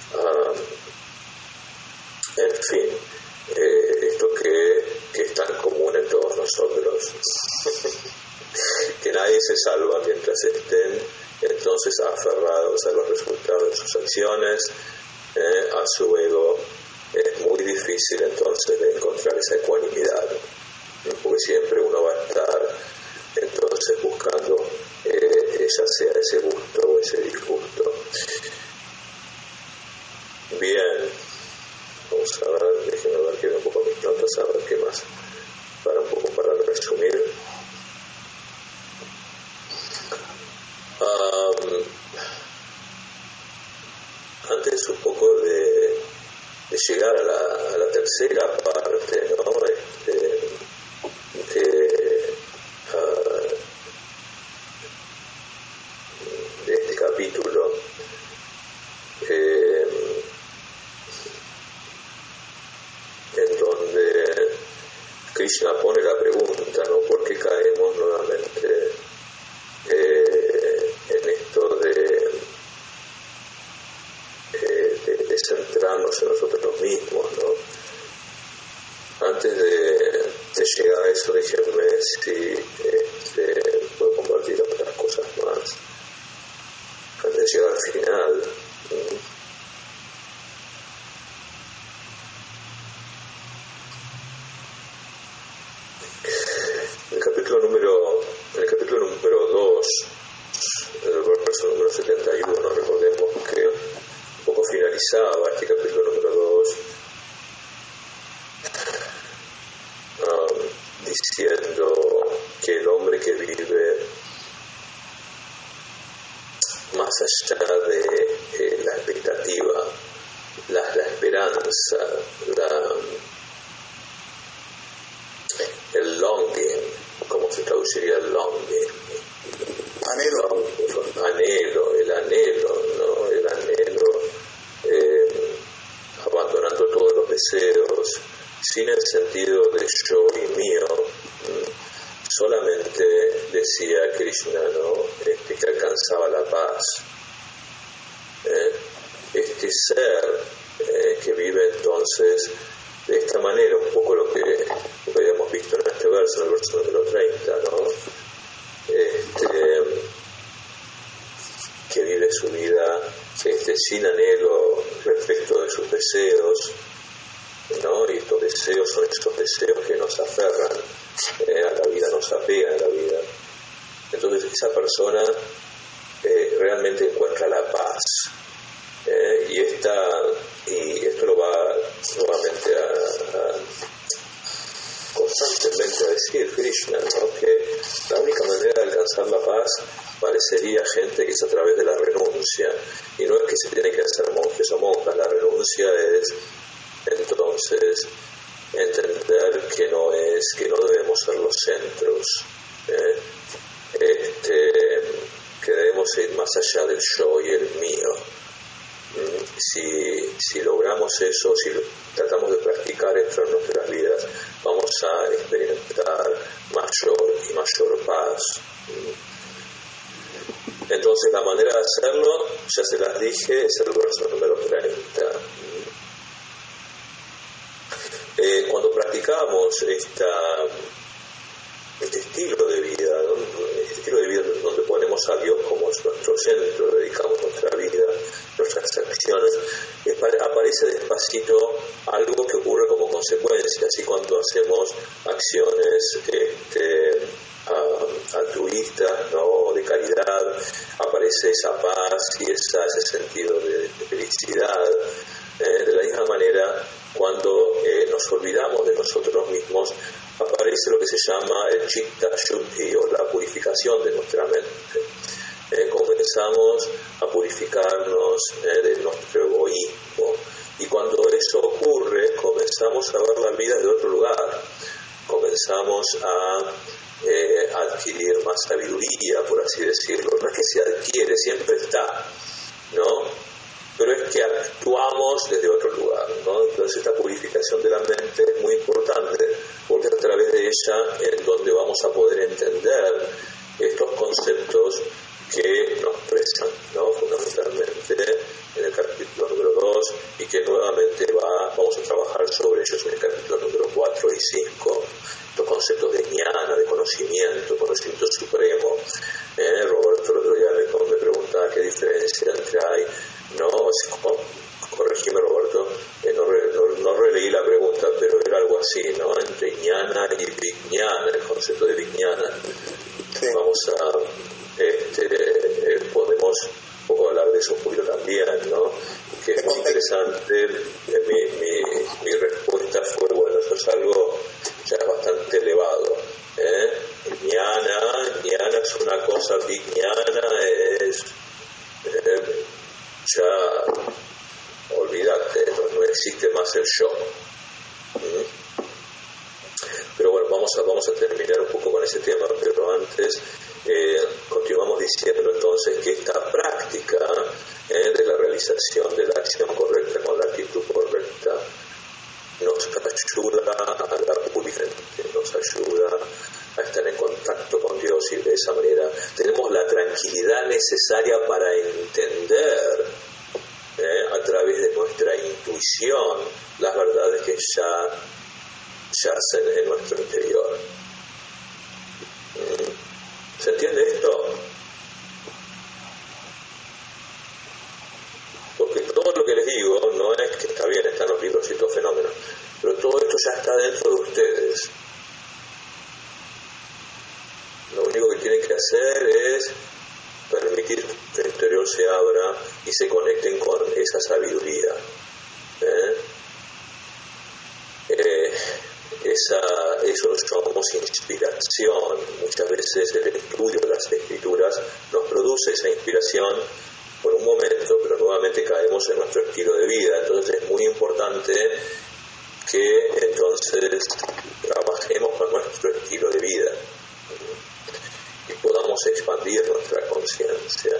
en fin, esto que es tan común en todos nosotros. Que nadie se salva mientras estén entonces aferrados a los resultados de sus acciones, a su ego. Es muy difícil entonces de encontrar esa ecuanimidad, ¿no? Porque siempre uno va a estar entonces buscando ya sea ese gusto o ese disgusto. Bien, vamos a ver, déjenme ver que un poco mis notas, a ver qué más, para resumir. Antes un poco de llegar a la tercera parte, ¿no? De este capítulo, en donde Krishna pone la pregunta, ¿no? ¿Por qué caemos nuevamente en esto de centrarnos en nosotros mismos, ¿no? Antes de llegar a eso, déjenme si puedo compartir otras cosas más antes de llegar al final. En el capítulo número 2, el verso número 71, recordemos que un poco finalizaba este capítulo número 2 diciendo que el hombre que vive más allá de la expectativa, la esperanza, el longing, ¿cómo se traduciría el longing? Anhelo, el anhelo, ¿no? El anhelo, abandonando todos los deseos, sin el sentido de yo y mío. Solamente decía Krishna, ¿no? Que alcanzaba la paz. Este ser que vive entonces de esta manera, un poco lo que habíamos visto en este verso, en el verso número 30, ¿no? Que vive su vida sin anhelo respecto de sus deseos, ¿no? Y estos deseos son esos deseos que nos aferran a la vida, nos apegan a la vida. Entonces esa persona realmente encuentra la paz. Y esto lo va nuevamente a constantemente a decir Krishna, ¿no? Que la única manera de alcanzar la paz parecería gente que es a través de la renuncia, y no es que se tiene que hacer monjes o monjas. La renuncia es entonces entender que no debemos ser los centros, que debemos ir más allá del yo y el mío. Si logramos eso, si tratamos de practicar esto en nuestras vidas, vamos a experimentar mayor y mayor paz. Entonces la manera de hacerlo, ya se las dije, es el verso número 30. Cuando practicamos este estilo de vida, donde ponemos a Dios como nuestro centro, dedicamos nuestra vida, nuestras acciones, aparece despacito algo que ocurre como consecuencia. Así cuando hacemos acciones altruistas, ¿no?, de caridad, aparece esa paz y ese sentido de felicidad. De la misma manera, cuando nos olvidamos de nosotros mismos, aparece lo que se llama el Chitta Shuddhi, o la purificación de nuestra mente. Comenzamos a purificarnos de nuestro egoísmo, y cuando eso ocurre, comenzamos a ver la vida de otro lugar, comenzamos a adquirir más sabiduría, por así decirlo. No es que se adquiere, siempre está, ¿no? Pero es que actuamos desde otro lugar, ¿no? Entonces esta purificación de la mente es muy importante, porque es a través de ella en donde vamos a poder entender estos conceptos que nos prestan, ¿no?, fundamentalmente en el capítulo número 2, y que nuevamente vamos a trabajar sobre ellos en el capítulo número 4 y 5, estos conceptos de jnana, de conocimiento supremo. Roberto el otro día me preguntaba qué diferencia hay, ¿no? Corregime, Roberto, no releí la pregunta, pero era algo así, ¿no?, entre jnana y vijnana, el concepto de vijnana. Sí. Vamos a podemos un poco hablar de eso un poquito también, ¿no?, que es muy interesante. Mi respuesta fue, bueno, eso es algo ya bastante elevado. Jnana es una cosa, vijnana es ya olvídate, no existe más el yo. Pero bueno, vamos a terminar un poco con ese tema, pero antes continuamos diciendo entonces que esta práctica de la realización de la acción correcta con la actitud correcta nos ayuda a la purificación, nos ayuda a estar en contacto con Dios, y de esa manera tenemos la tranquilidad necesaria para entender a través de nuestra intuición las verdades que ya yacen en nuestro interior. ¿Se entiende esto? Porque todo lo que les digo no es que está bien, están los libros y todo fenómeno, pero todo esto ya está dentro de ustedes. Lo único que tienen que hacer es permitir que el interior se abra y se conecten con esa sabiduría. Eso lo llamamos inspiración. Muchas veces el estudio de las escrituras nos produce esa inspiración por un momento, pero nuevamente caemos en nuestro estilo de vida. Entonces es muy importante que entonces trabajemos con nuestro estilo de vida y podamos expandir nuestra conciencia.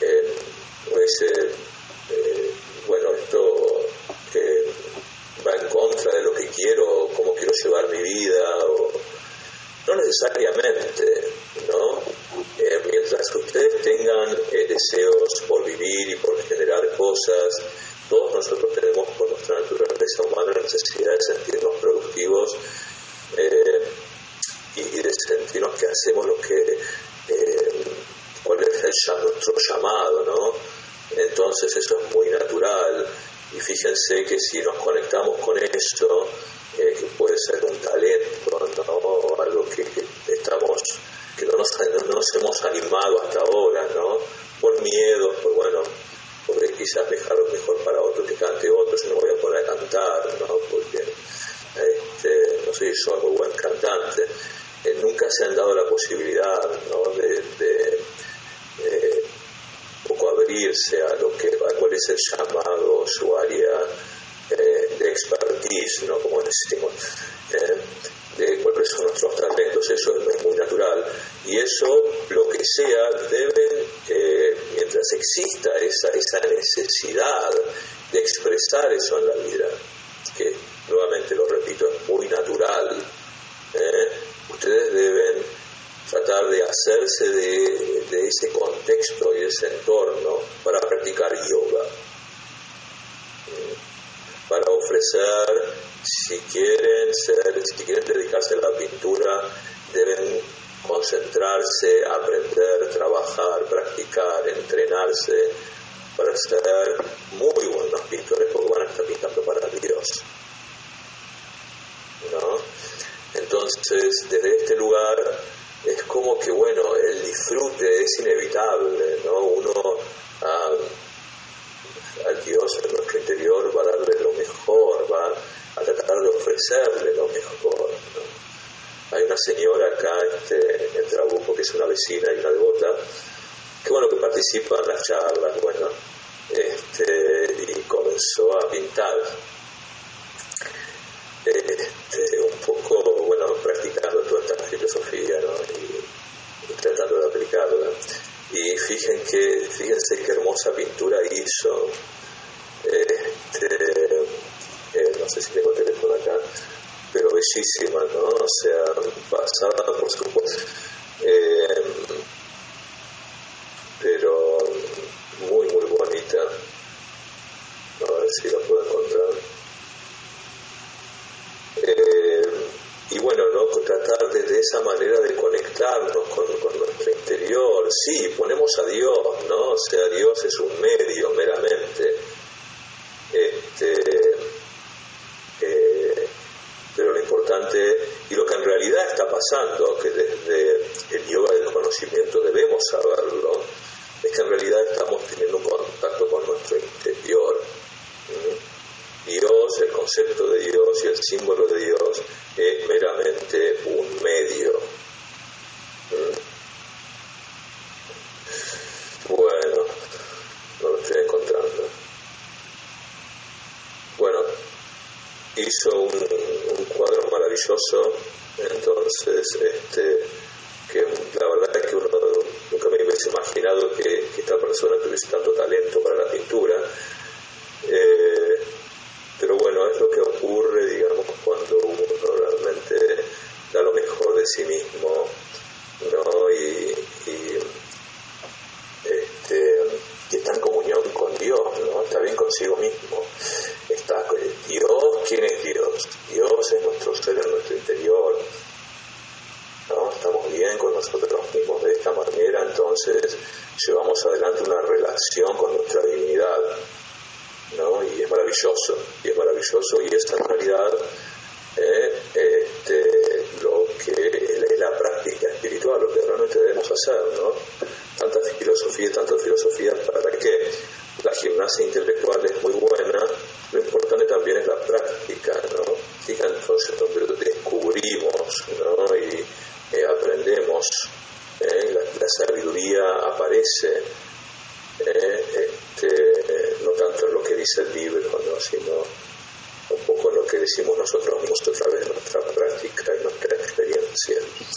Bueno, esto va en contra de lo que quiero, cómo quiero llevar mi vida, o no necesariamente, ¿no? Mientras ustedes tengan deseos por vivir y por generar cosas, todos nosotros tenemos por nuestra naturaleza humana la necesidad de sentirnos productivos y de sentirnos que hacemos lo que cuál es nuestro llamado, ¿no? Entonces eso es muy natural, y fíjense que si nos conectamos con eso, que puede ser un talento, ¿no? Algo que no nos hemos animado hasta ahora, ¿no? Por miedo, porque quizás dejarlo mejor para otro que cante otro, si no voy a poner a cantar, ¿no? Porque no sé si soy muy buen cantante. Nunca se han dado la posibilidad, ¿no? de un poco abrirse a cuál es el llamado, su área de expertise, ¿no? Como decimos, de cuáles son nuestros talentos. Eso es muy natural, y eso, lo que sea, deben, mientras exista esa necesidad de expresar eso en la vida, que nuevamente lo repito, es muy natural, ustedes deben tratar de hacerse de ese contexto y de ese entorno para practicar yoga, para ofrecer, si quieren dedicarse a la pintura, deben concentrarse, aprender, trabajar, practicar, entrenarse para ser muy buenos pintores, porque van a estar pintando para Dios, ¿no? Entonces, desde este lugar es como que, el disfrute es inevitable, ¿no? Uno al Dios en nuestro interior va a darle lo mejor, va a tratar de ofrecerle lo mejor, ¿no? Hay una señora acá en Trabuco, que es una vecina y una devota, que participa en las charlas, y comenzó a pintar, un poco, practicando toda esta filosofía, ¿no? Y tratando de aplicarla. Y fíjense qué hermosa pintura hizo. No sé si tengo el teléfono acá, pero bellísima, ¿no? O sea, pasada por supuesto, pero muy, muy bonita. A ver si la puedo encontrar. Y ¿no? Tratar de esa manera de conectarnos con nuestro interior. Sí, ponemos a Dios, ¿no? O sea, Dios es un medio meramente. Pero lo importante, y lo que en realidad está pasando, que desde el yoga del conocimiento debemos saberlo, es que en realidad estamos teniendo un contacto con nuestro interior. Dios, el concepto de Dios y el símbolo de Dios es meramente un medio. Bueno, no lo estoy encontrando. Bueno, hizo un cuadro maravilloso, entonces, que la verdad es que uno nunca me hubiese imaginado que esta persona tuviese tanto talento para la pintura. Pero es lo que ocurre, digamos, cuando uno realmente da lo mejor de sí mismo, ¿no? Y está en comunión con Dios, ¿no? Está bien consigo mismo. Está con Dios. ¿Quién es Dios? Dios es nuestro ser en nuestro interior, ¿no? Estamos bien con nosotros mismos de esta manera, entonces llevamos adelante una relación con nuestra divinidad, ¿no? Y es maravilloso, y es en realidad lo que es la práctica espiritual, lo que realmente debemos hacer, ¿no? Tantas filosofías, ¿para qué? La gimnasia intelectual es muy buena, lo importante también es la práctica, ¿no? Entonces, donde descubrimos, ¿no? Y aprendemos, la sabiduría aparece, no tanto en lo que dice el libro, ¿no? Sino un poco en lo que decimos nosotros mismos a través de nuestra práctica y nuestra experiencia.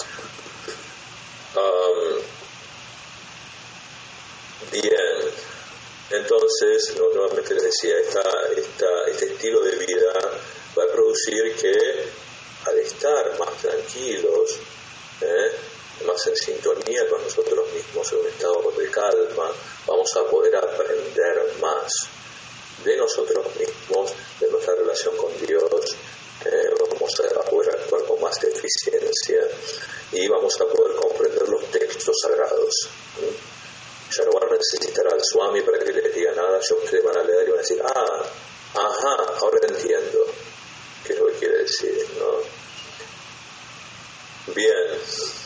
Bien, entonces, nuevamente les decía, este estilo de vida va a producir que, al estar más tranquilos, más en sintonía con nosotros mismos, en un estado de calma, vamos a poder aprender más de nosotros mismos, de nuestra relación con Dios, vamos a poder actuar con más eficiencia y vamos a poder comprender los textos sagrados. Ya no van a necesitar al Swami para que les diga nada, ya ustedes van a leer y van a decir, ahora entiendo qué es lo que quiere decir, ¿no? Bien.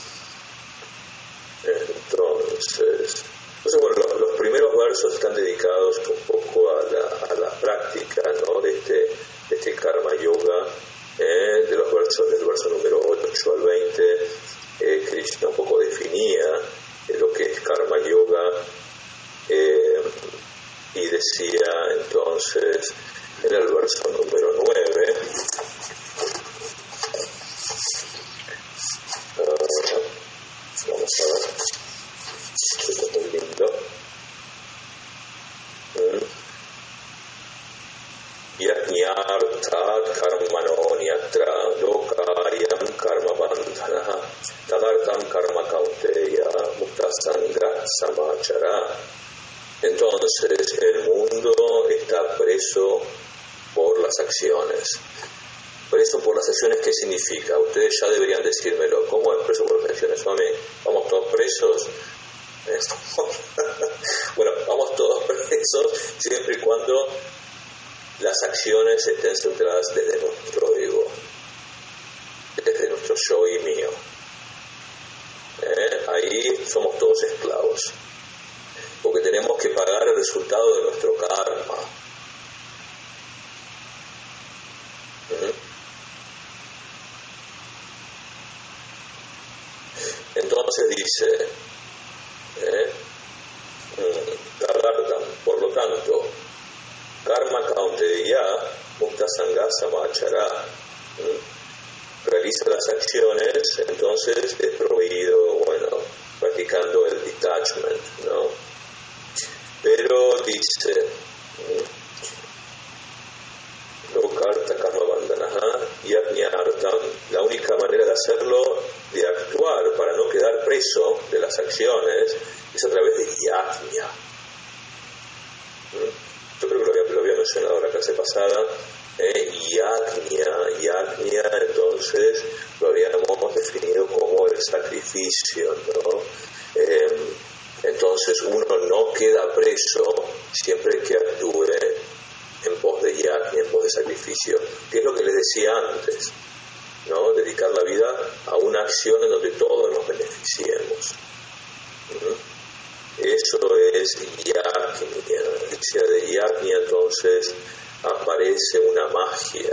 Entonces bueno, los primeros versos están dedicados un poco a la práctica, ¿no? de este karma yoga, de los versos del verso número 8 al 20. Krishna un poco definía lo que es karma yoga, y decía entonces en el verso número 9, vamos a ver, esto es muy lindo. Yajñarthat karmano nyatra lokayam karma bandhana tadartam karma kaunteya muktasanga samachara. Entonces el mundo está preso por las acciones. Preso por las acciones, ¿qué significa? Ustedes ya deberían decírmelo. ¿Cómo es preso por las acciones? ¿Vamos todos presos? Bueno, vamos todos presos siempre y cuando las acciones estén centradas desde nuestro ego, desde nuestro yo y mío. Ahí somos todos esclavos, porque tenemos que pagar el resultado de nuestro karma. Entonces dice, por lo tanto, karma kaunteya muktasanga samachara, realiza las acciones, entonces desproveído, practicando el detachment, ¿no? Pero dice, lokarta karma bandhanaha yajñartam, la única manera de hacerlo, de actuar para no quedar preso de las acciones, es a través de yajña. Yo creo que lo había mencionado en la clase pasada. Yajña, entonces lo habíamos definido como el sacrificio, ¿no? Entonces uno no queda preso siempre que actúe en pos de yajña, en pos de sacrificio, que es lo que les decía antes, ¿no? Dedicar la vida a una acción en donde todos nos beneficiemos. Eso es yajña. De yajña entonces aparece una magia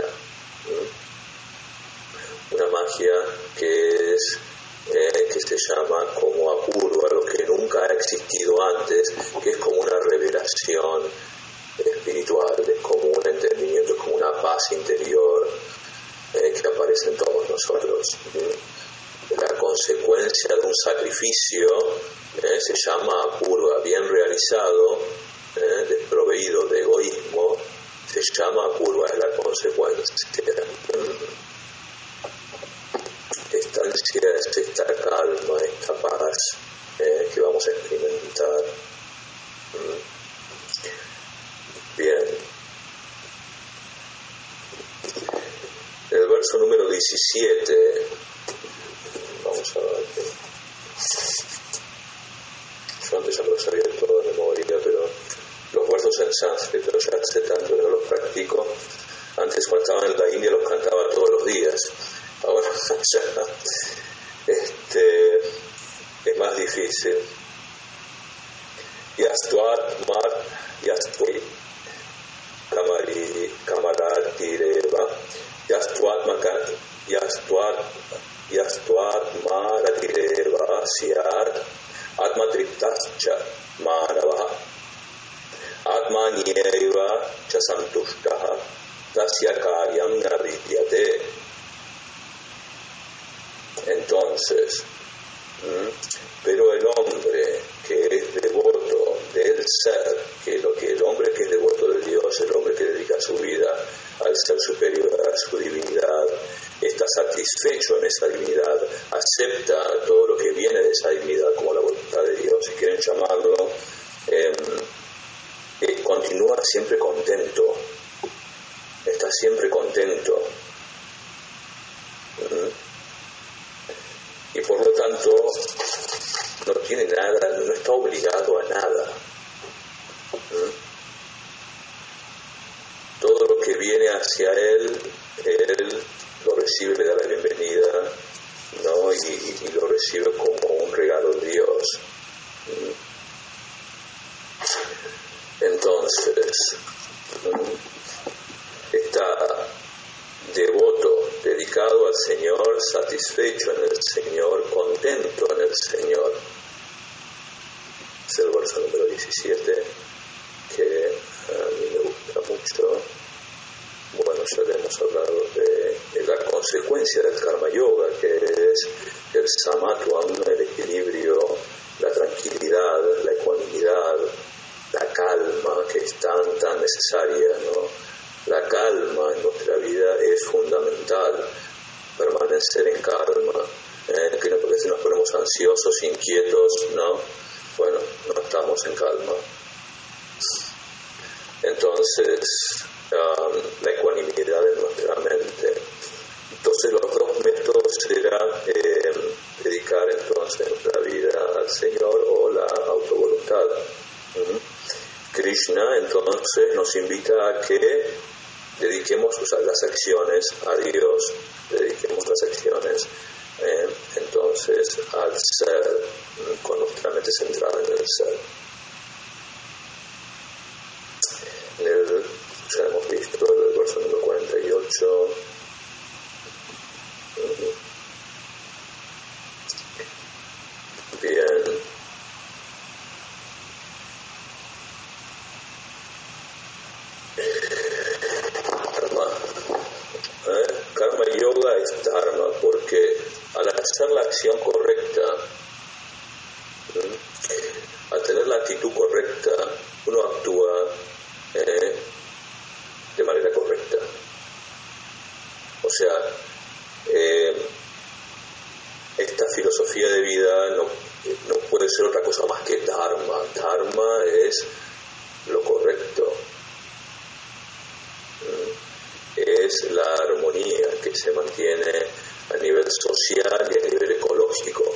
que se llama como apurva, lo que nunca ha existido antes, que es como una revelación espiritual, es como un entendimiento, es como una paz interior que aparece en todos nosotros. La consecuencia de un sacrificio se llama apurva, bien realizado, desproveído de egoísmo, se llama apurva, es la consecuencia. Esta ansia es esta calma, esta paz que vamos a experimentar. Bien. El verso número 17, vamos a ver. Yo antes ya me lo sabía todo de memoria, pero los versos en sánscrito ya hace tanto que no los practico. Antes, cuando estaba en la India, los cantaba todos los días. Ahora ya es más difícil. Yastui kamaratireva yastuatmaratireva syat atmatriptascha manava atmanyeva cha santushtaha tasya karyam na vidyate. Entonces, pero el hombre que es devoto del ser, el hombre que es devoto de Dios, el hombre que dedica su vida al ser superior, a su divinidad, está satisfecho en esa divinidad, acepta todo lo que viene de esa divinidad como la voluntad de Dios, si quieren llamarlo, continúa siempre contento, está siempre contento. Y por lo tanto no tiene nada, no está obligado a nada. Todo lo que viene viene hacia él lo recibe, le da la bienvenida, ¿no? y lo recibe como un regalo de Dios. Entonces, está devoto, dedicado al Señor, satisfecho en el Señor, contento en el Señor. Es el verso número 17, que a mí me gusta mucho. Bueno, ya le hemos hablado de la consecuencia del Karma Yoga, que es el samatvam, el equilibrio, la tranquilidad, la ecuanimidad, la calma, que es tan necesaria, ¿no? La calma en nuestra vida es fundamental, permanecer en calma, que no, porque si nos ponemos ansiosos, inquietos, ¿no? Bueno, no estamos en calma. Entonces, la ecuanimidad en nuestra mente. Entonces, los dos métodos serán dedicar entonces nuestra vida al Señor o la autovoluntad. Krishna entonces nos invita a que dediquemos las acciones a Dios, dediquemos las acciones entonces al ser, con nuestra mente centrada en el ser. Ya hemos visto el verso número 48. Bien. Karma Yoga es Dharma porque al hacer la acción correcta, al tener la actitud correcta, uno actúa de manera correcta. O sea, esta filosofía de vida no puede ser otra cosa más que Dharma. Dharma es lo correcto. Es la armonía que se mantiene a nivel social y a nivel ecológico.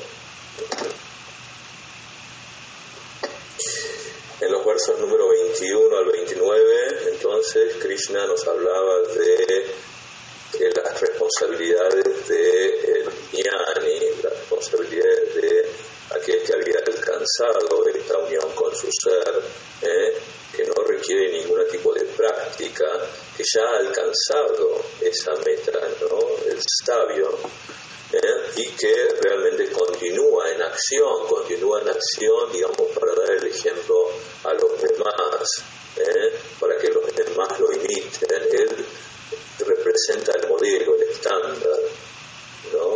En los versos número 21 al 29, entonces, Krishna nos hablaba de las responsabilidades del jnani, las responsabilidades de aquel que había alcanzado esta unión con su ser, que no requiere ningún tipo de práctica, que ya ha alcanzado esa meta, ¿no? El sabio, y que realmente continúa en acción, digamos, para dar el ejemplo a los demás, para que los demás lo imiten. Él representa el modelo, el estándar, ¿no?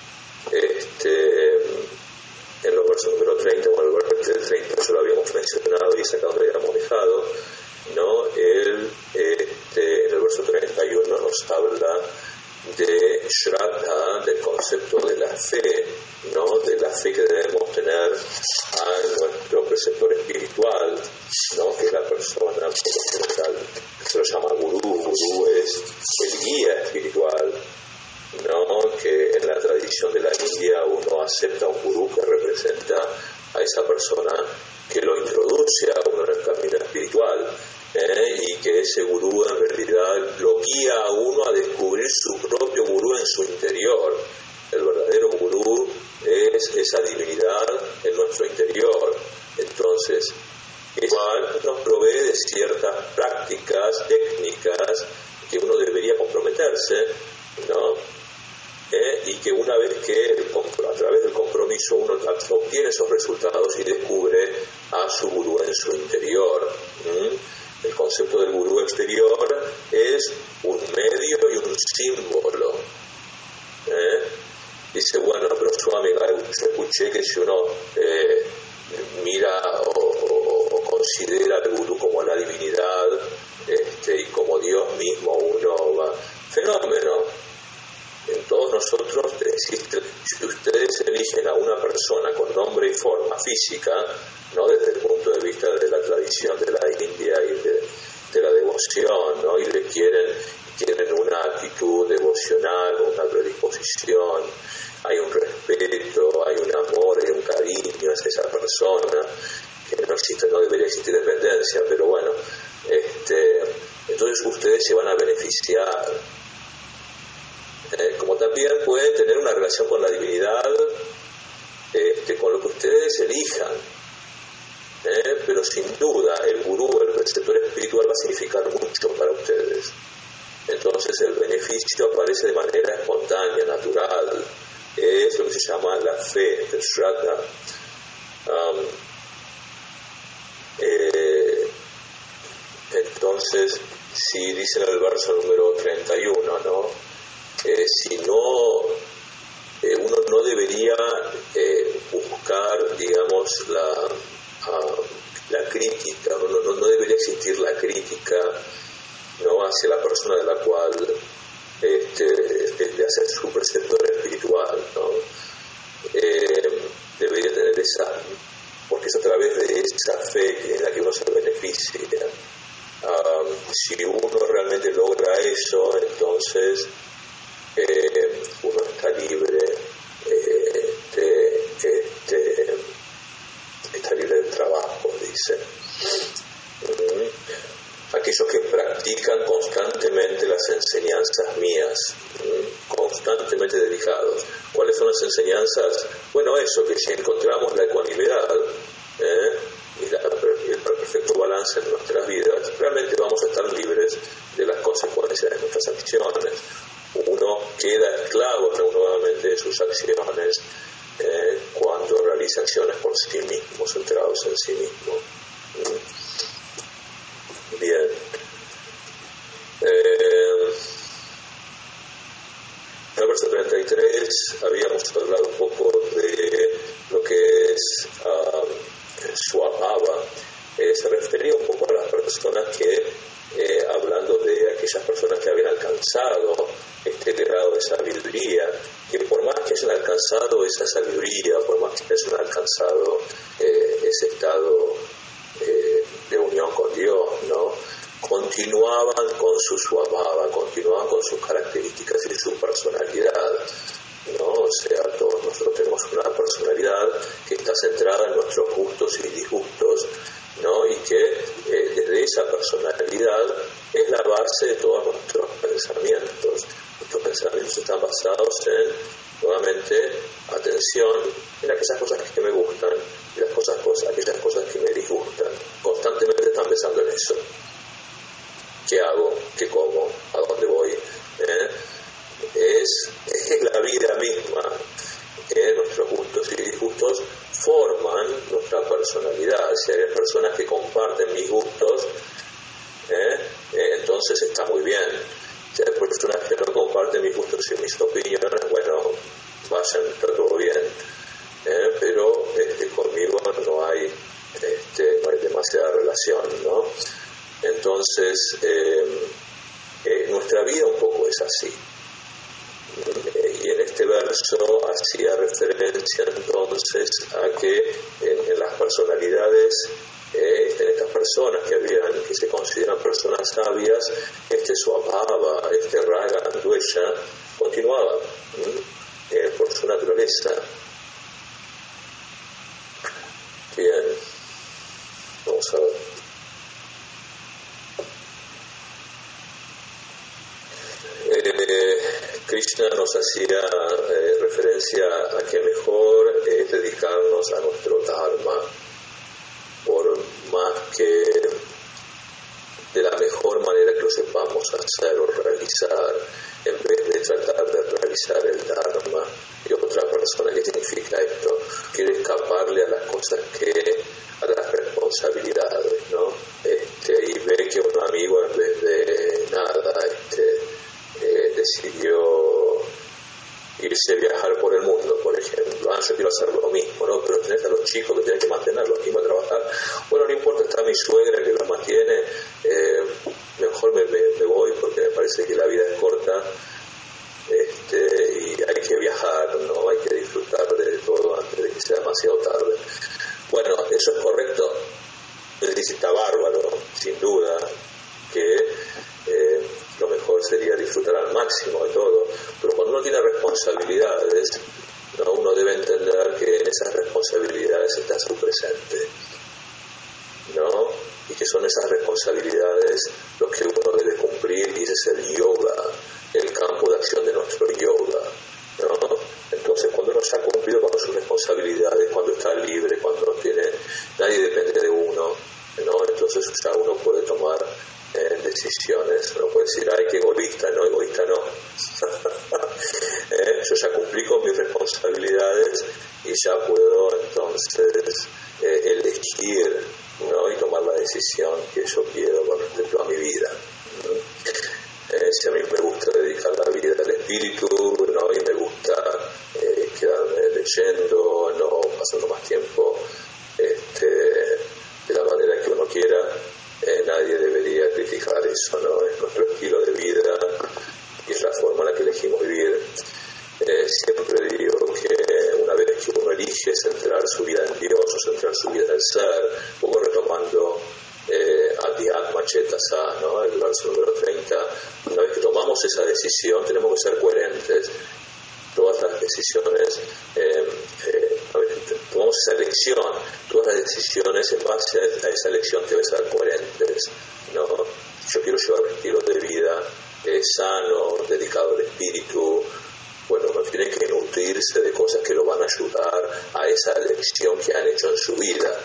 En los versos número 30, bueno, el verso del 30 ya lo habíamos mencionado y es acá donde habíamos dejado, ¿no? Él, en el verso 31 nos habla de Shraddha, del concepto de la fe, ¿no? De la fe que debemos tener a nuestro preceptor espiritual, ¿no? Que es la persona, por lo general, se lo llama gurú. Gurú es el guía espiritual, ¿no? Que en la tradición de la India uno acepta a un gurú que representa a esa persona que lo introduce a uno en el camino espiritual, y que ese gurú en realidad lo guía a uno a descubrir su propio gurú en su interior. El verdadero gurú es esa divinidad en nuestro interior. Entonces, igual nos provee de ciertas prácticas, técnicas que uno debería comprometerse, ¿no? Y que una vez que a través del compromiso uno obtiene esos resultados y descubre a su gurú en su interior. El concepto del gurú exterior es un medio y un símbolo. Dice, bueno, pero Swami, yo escuché que si uno mira o considera al gurú como la divinidad y como Dios mismo, uno va. Fenómeno. En todos nosotros existe, si ustedes eligen a una persona con nombre y forma física, ¿no? Desde el punto de vista de la tradición de la India y de la devoción, ¿no? Y le quieren una actitud devocional, una predisposición, hay un respeto, hay un amor, hay un cariño hacia esa persona, que no debería existir dependencia, pero bueno, entonces ustedes se van a beneficiar. Como también pueden tener una relación con la divinidad, con lo que ustedes elijan. Pero sin duda el gurú, el preceptor espiritual, va a significar mucho para ustedes. Entonces el beneficio aparece de manera espontánea, natural. Es lo que se llama la fe, el shraddha. Entonces, si dicen en el verso número 31, ¿no? Si no, uno no debería buscar, digamos, la crítica, no debería existir la crítica, ¿no?, hacia la persona de la cual de hacer su preceptor espiritual, ¿no? Debería tener esa, porque es a través de esa fe en la que uno se beneficia. Si uno realmente logra eso, entonces uno está libre, está libre del trabajo, dice. Aquellos que practican constantemente las enseñanzas mías, constantemente dedicados. ¿Cuáles son las enseñanzas? Bueno, eso, que si encontramos la ecuanimidad y el perfecto balance en nuestras vidas, realmente vamos a estar libres de las consecuencias de nuestras acciones. Uno queda esclavo nuevamente de sus acciones cuando realiza acciones por sí mismo, centrados en sí mismo. Bien. En el verso 33 habíamos hablado un poco de lo que es Swabhava. Se refería un poco a las personas que, hablando de aquellas personas que habían alcanzado este grado de sabiduría, que por más que hayan alcanzado esa sabiduría, por más que hayan alcanzado ese estado de unión con Dios, ¿no?, continuaban con su Swabhava, continuaban con sus características y su personalidad, ¿no? O sea, todos nosotros tenemos una personalidad que está centrada en nuestros gustos y disgustos, ¿no? Y que desde esa personalidad es la base de todos nuestros pensamientos. Nuestros pensamientos están basados en, nuevamente, atención en aquellas cosas que me gustan y aquellas cosas que me disgustan. Constantemente están pensando en eso. ¿Qué hago? ¿Qué como? ¿A dónde voy? Es la vida misma. Nuestros gustos y disgustos forman nuestra personalidad. Si hay personas que comparten mis gustos, entonces está muy bien. Si hay personas que no comparten mis gustos y mis opiniones, bueno, vayan, está todo bien. Pero conmigo no hay demasiada relación, ¿no? Entonces, nuestra vida un poco es así. Y en este verso hacía referencia entonces a que en las personalidades, en estas personas que se consideran personas sabias, Swabhava, Raga, Dvesha, continuaba por su naturaleza. Bien, vamos a ver. Krishna nos hacía referencia a que mejor es dedicarnos a nuestro dharma, por más que de la mejor manera que lo sepamos hacer o realizar, en vez de tratar de realizar el dharma de otra persona. ¿Qué significa esto? Quiere escaparle a las cosas a las responsabilidades, ¿no? Y ve que un amigo, en vez de nada, decidió irse a viajar por el mundo, por ejemplo. Yo quiero hacer lo mismo, ¿no? Pero tenés a los chicos que tenés que mantenerlos, que van a trabajar. Bueno, no importa, está mi suegra que los mantiene, mejor me voy porque me parece que la vida es corta, y hay que viajar, ¿no? Hay que disfrutar de todo antes de que sea demasiado tarde. Bueno, eso es correcto. Él dice, está bárbaro, sin duda, que lo mejor sería disfrutar al máximo de todo, pero cuando uno tiene responsabilidades, ¿no?, uno debe entender que en esas responsabilidades está su presente, ¿no? Y que son esas responsabilidades los que uno debe cumplir. decir, ay, qué egoísta, no, egoísta no. Yo ya cumplí con mis responsabilidades y ya puedo entonces elegir, ¿no? Y tomar la decisión que yo quiero con respecto a mi vida. Si a mí me gusta dedicar la vida al espíritu, ¿no? Y me gusta quedarme leyendo, no pasando más tiempo de la manera que uno quiera, nadie debería criticar eso, ¿no? Es nuestro estilo de vida y es la forma en la que elegimos vivir. Siempre digo que una vez que uno elige centrar su vida en Dios o centrar su vida en el ser, como retomando Adhyatma Chetasa, ¿no? El verso número 30, una vez que tomamos esa decisión tenemos que ser coherentes. Todas las decisiones, tomamos esa elección, todas las decisiones en base a esa elección deben ser coherentes, ¿no? Yo quiero llevar un estilo de vida sano, dedicado al espíritu. Bueno, no tiene que nutrirse de cosas que lo van a ayudar a esa elección que han hecho en su vida.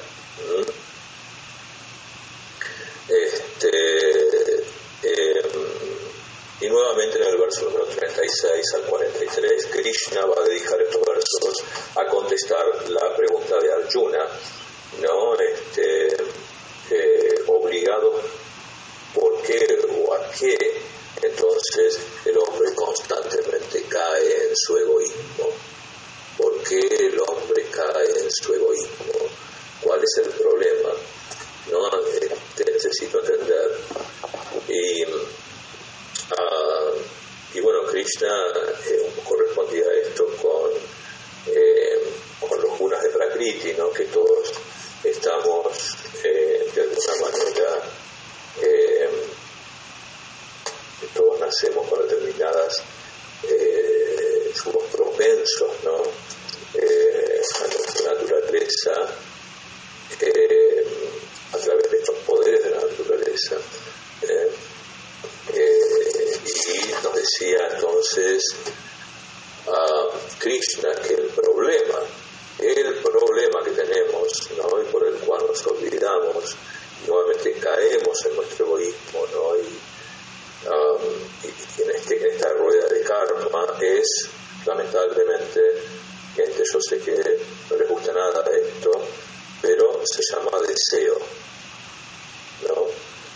Y nuevamente en el verso número 36 al 43, Krishna va a dedicar estos versos a contestar la pregunta de Arjuna, ¿no? Obligado, ¿por qué o a qué entonces el hombre constantemente cae en su egoísmo? ¿Por qué el hombre cae en su egoísmo? ¿Cuál es el problema? ¿No? Necesito entender. Y bueno, Krishna un poco respondía a esto con los gunas de Prakriti, ¿no? Que todos estamos de alguna manera, todos nacemos con determinadas, somos propensos, ¿no? A nuestra naturaleza, a través de estos poderes de la naturaleza. Y nos decía entonces Krishna que el problema que tenemos, ¿no? Y por el cual nos olvidamos, nuevamente caemos en nuestro egoísmo, ¿no? Y en esta rueda de karma es, lamentablemente, gente, yo sé que no les gusta nada esto, pero se llama deseo, ¿no?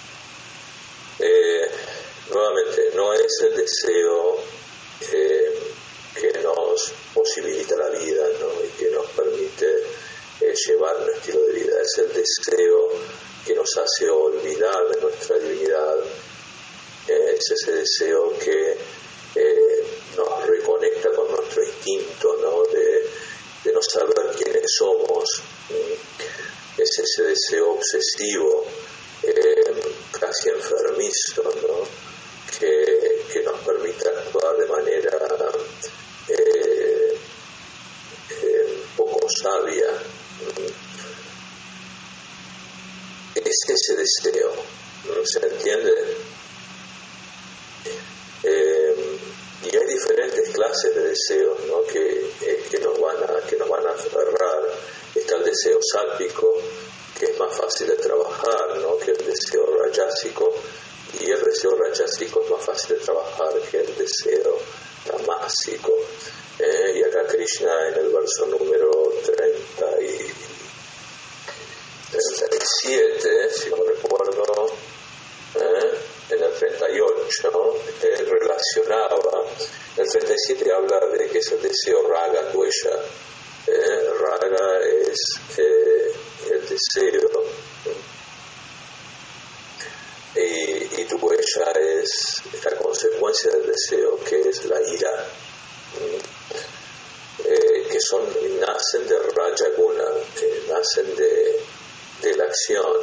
Nuevamente, no es el deseo que nos posibilita la vida, ¿no? Y que nos permite llevar un estilo de vida, es el deseo que nos hace olvidar de nuestra divinidad, es ese deseo que nos reconecta con nuestro instinto, ¿no? De no saber quiénes somos, es ese deseo obsesivo, casi enfermizo, ¿no? Que nos permite actuar de manera poco sabia. Es ese deseo, ¿se entiende? Y hay diferentes clases de deseos, ¿no? que nos van a aferrar. Está el deseo sátvico, que es más fácil de trabajar, ¿no? Que el deseo rayásico, y el deseo rayásico es más fácil de trabajar que el deseo tamásico. Y acá Krishna en el verso número 37, si no recuerdo, en el 38, relacionaba, en el 37 habla de que es el deseo raga tuya. Raga es el deseo, y tu huella es la consecuencia del deseo, que es la ira, que nacen de Raja Guna, nacen de la acción.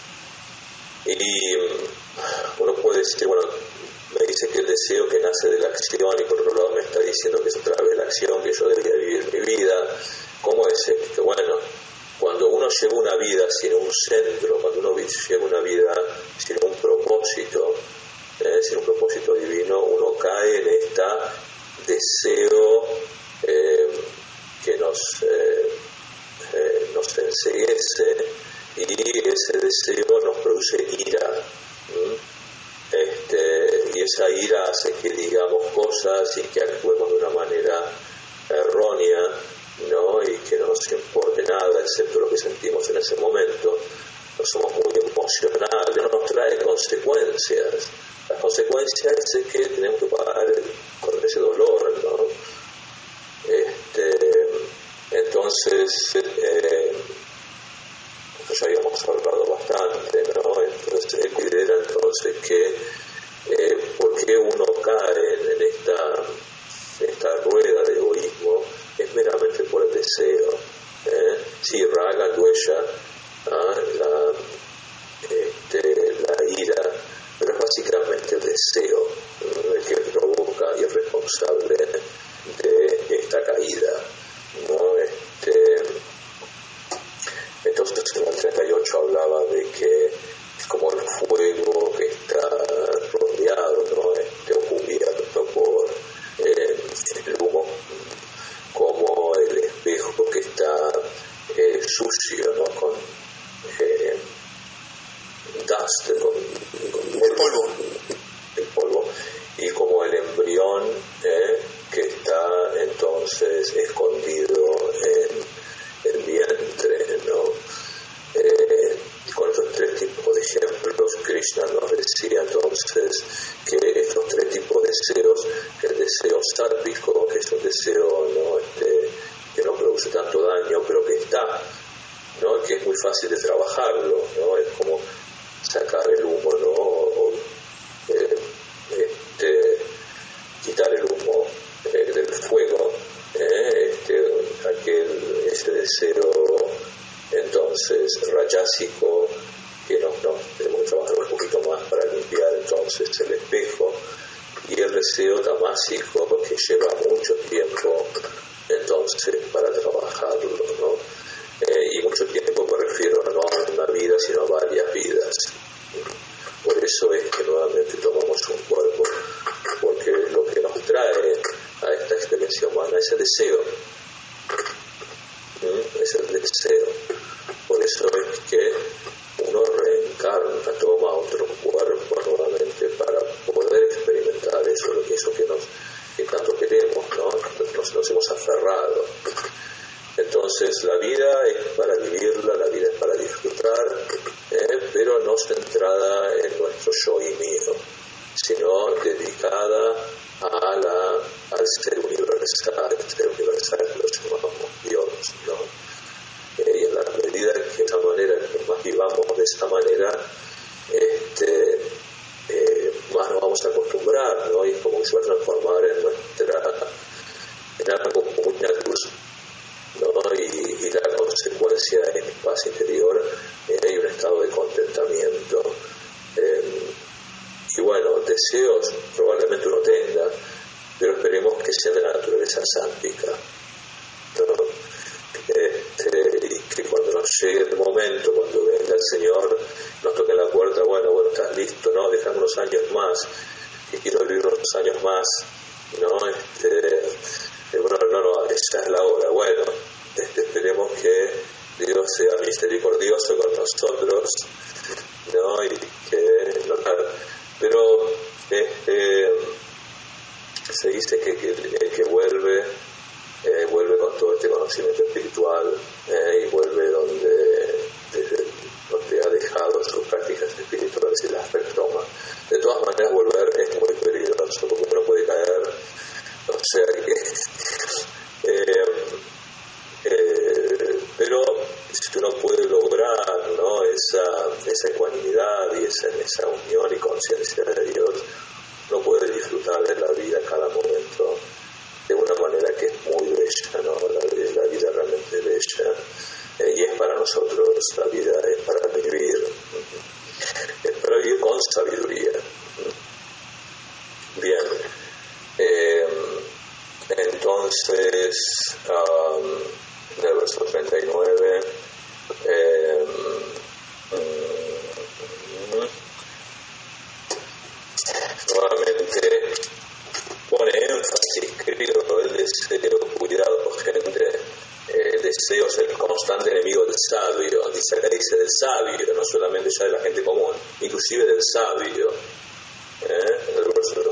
Y uno puede decir, bueno, me dice que el deseo que nace de la acción, y por otro lado me está diciendo que es a través de la acción que yo debería vivir mi vida. ¿Cómo es esto? Bueno, cuando uno lleva una vida sin un centro, cuando uno lleva una vida sin un propósito divino, uno cae en este deseo que nos enceguece, y ese deseo nos produce ira. Y esa ira hace que digamos cosas y que actuemos de una manera errónea, ¿no? Y que no nos importe nada excepto lo que sentimos en ese momento. No somos muy emocionales, no nos trae consecuencias. Las consecuencias es que tenemos que pagar con ese dolor, ¿no? Entonces, ya habíamos hablado bastante, ¿no? Entonces, él considera entonces que por qué uno cae en esta rueda de egoísmo es meramente por el deseo. Sí, raga, duella, la ira, pero es básicamente el deseo el que provoca y es responsable de esta caída, ¿no? Entonces en el 38 hablaba de que es como el fuego que está rodeado, ¿no? O cubierto por el humo, como el espejo que está sucio, ¿no? Con dust, con el polvo, y como el embrión que está entonces escondido en el vientre, ¿no? Con estos tres tipos de ejemplos, Krishna nos decía entonces que estos tres tipos de deseos, el deseo sátvico, que es un deseo, ¿no? Que no produce tanto daño, pero que está, ¿no? Que es muy fácil de trabajarlo, ¿no? Es como sacar el humo, ¿no? O quitar el humo del fuego, ese deseo entonces rayásico que no tenemos que trabajar un poquito más para limpiar entonces el espejo, y el deseo tamásico que lleva mucho tiempo entonces para trabajarlo, ¿no? Y mucho tiempo me refiero no a una vida sino a varias vidas. Por eso es que nuevamente tomamos un cuerpo, porque lo que nos trae a esta experiencia humana es el deseo. Es el deseo. Por eso es que uno reencarna, toma otro cuerpo nuevamente para poder experimentar eso que tanto queremos, ¿no? Nos hemos aferrado. Entonces la vida es para vivirla, la vida es para disfrutar, pero no centrada en nuestro yo y mío, sino dedicada al ser universal, que lo llamamos Dios, ¿no? Y en la medida que de esa manera, que más vivamos de esa manera, más nos vamos a acostumbrar, ¿no? Y es como que se va a transformar en algo como una cruz, ¿no? Y la consecuencia es paz interior y un estado de contentamiento. Y bueno, deseos probablemente uno tenga, pero esperemos que sean de la naturaleza sántica, ¿no? Y que cuando nos llegue el momento, cuando venga el Señor, nos toque la puerta, bueno, estás listo, ¿no? Déjame unos años más, que quiero vivir unos años más, ¿no? No, esa es la hora. Bueno, esperemos que Dios sea misericordioso con nosotros, ¿no? Y que pero se dice que el que vuelve con todo este conocimiento espiritual y vuelve donde ha dejado sus prácticas espirituales y las retoma. De todas maneras, volver es muy peligroso porque uno puede caer, o sea que pero si uno puede lograr, ¿no? esa ecuanimidad y esa unión y conciencia de Dios, uno puede disfrutar de la vida cada momento de una manera que es muy bella, ¿no? La vida realmente bella, y es para nosotros, la vida es para vivir con sabiduría. Bien, entonces en el verso 39 nuevamente pone énfasis, creo, el deseo, cuidado, gente, el deseo es el constante enemigo del sabio. Dice del sabio, no solamente ya de la gente común, inclusive del sabio. En el verso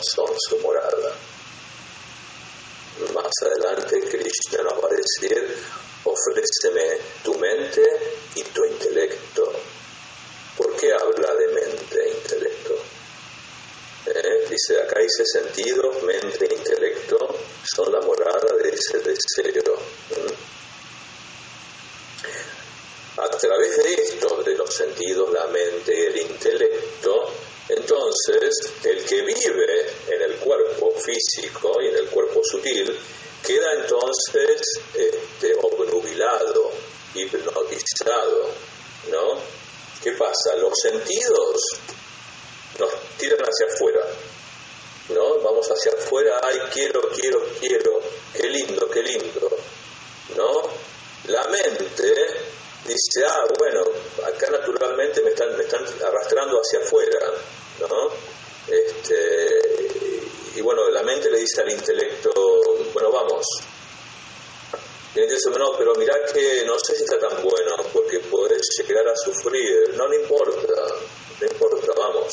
son su morada. Más adelante Krishna nos va a decir: ofréceme tu mente y tu intelecto. ¿Por qué habla de mente e intelecto? Acá dice sentidos, mente e intelecto son la morada de ese deseo. A través de esto, de los sentidos, la mente y el intelecto, entonces el que vive en el cuerpo físico y en el cuerpo sutil queda entonces obnubilado, hipnotizado, ¿no? ¿Qué pasa? Los sentidos nos tiran hacia afuera, ¿no? Vamos hacia afuera, ay, quiero, qué lindo, ¿no? La mente dice, bueno, acá naturalmente me están arrastrando hacia afuera, ¿no? Y bueno, la mente le dice al intelecto, bueno, vamos. Y el intelecto dice, no, pero mirá que no sé si está tan bueno, porque podés llegar a sufrir. No importa, vamos.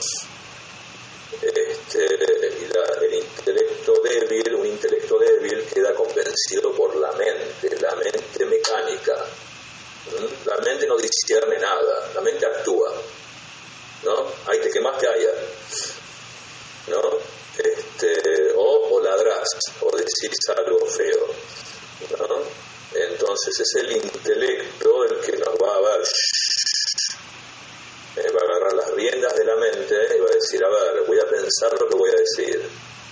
El intelecto débil, un intelecto débil queda convencido por la mente mecánica. La mente no discierne nada, la mente actúa, ¿no? Ahí te quemaste allá, ¿no? O ladrás, o decís algo feo, ¿no? Entonces es el intelecto el que nos va a ver, va a agarrar las riendas de la mente y va a decir, a ver, voy a pensar lo que voy a decir,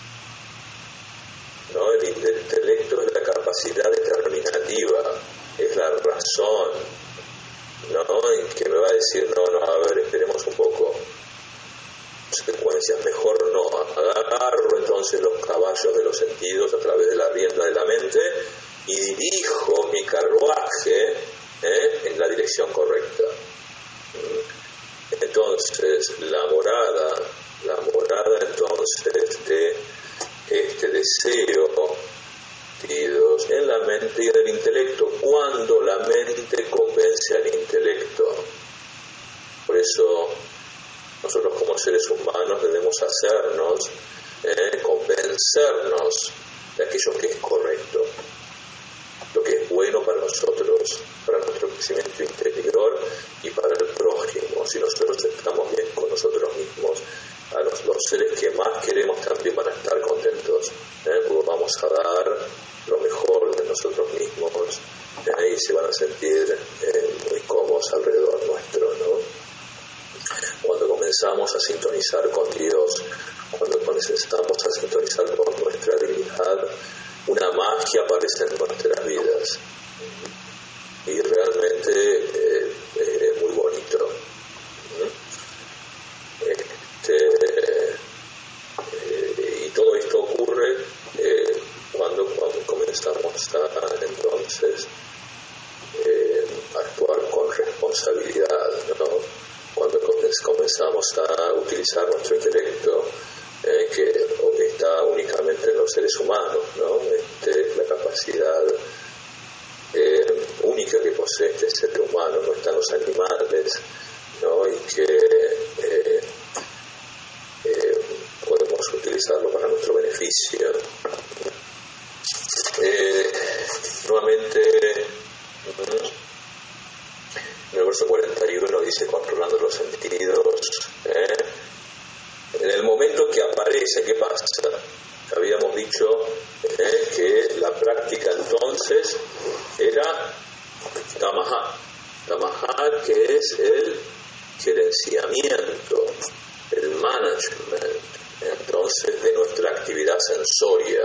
¿no? El intelecto es la capacidad determinativa, es la razón, ¿no? Y que me va a decir, no, a ver, esperemos un poco, consecuencias, mejor no. Agarro entonces los caballos de los sentidos a través de la rienda de la mente y dirijo mi carruaje en la dirección correcta. Entonces, la morada entonces de este deseo en la mente y en el intelecto, cuando la mente convence al intelecto. Por eso nosotros como seres humanos debemos hacernos convencernos de aquello que es correcto, lo que es bueno para nosotros, para nuestro crecimiento interior y para el prójimo. Si nosotros estamos bien con nosotros mismos, a los seres que más queremos también van a estar contentos, porque vamos a dar lo mejor de nosotros mismos y se van a sentir muy cómodos alrededor nuestro, ¿no? Cuando comenzamos a sintonizar con Dios, cuando comenzamos a sintonizar con nuestra divinidad, una magia aparece en nuestras vidas y realmente es muy bonito. Y todo esto ocurre cuando comenzamos a entonces actuar con responsabilidad, ¿no? Cuando comenzamos a utilizar nuestro intelecto, que está únicamente en los seres humanos, ¿no? La capacidad única que posee este ser humano, no están los animales, ¿no? Y que podemos utilizarlo para nuestro beneficio. Nuevamente, en el verso 41 dice, controlando los sentidos. En el momento que aparece, ¿qué pasa? Habíamos dicho que la práctica entonces era tamaha, que es el gerenciamiento, el management, entonces, de nuestra actividad sensoria.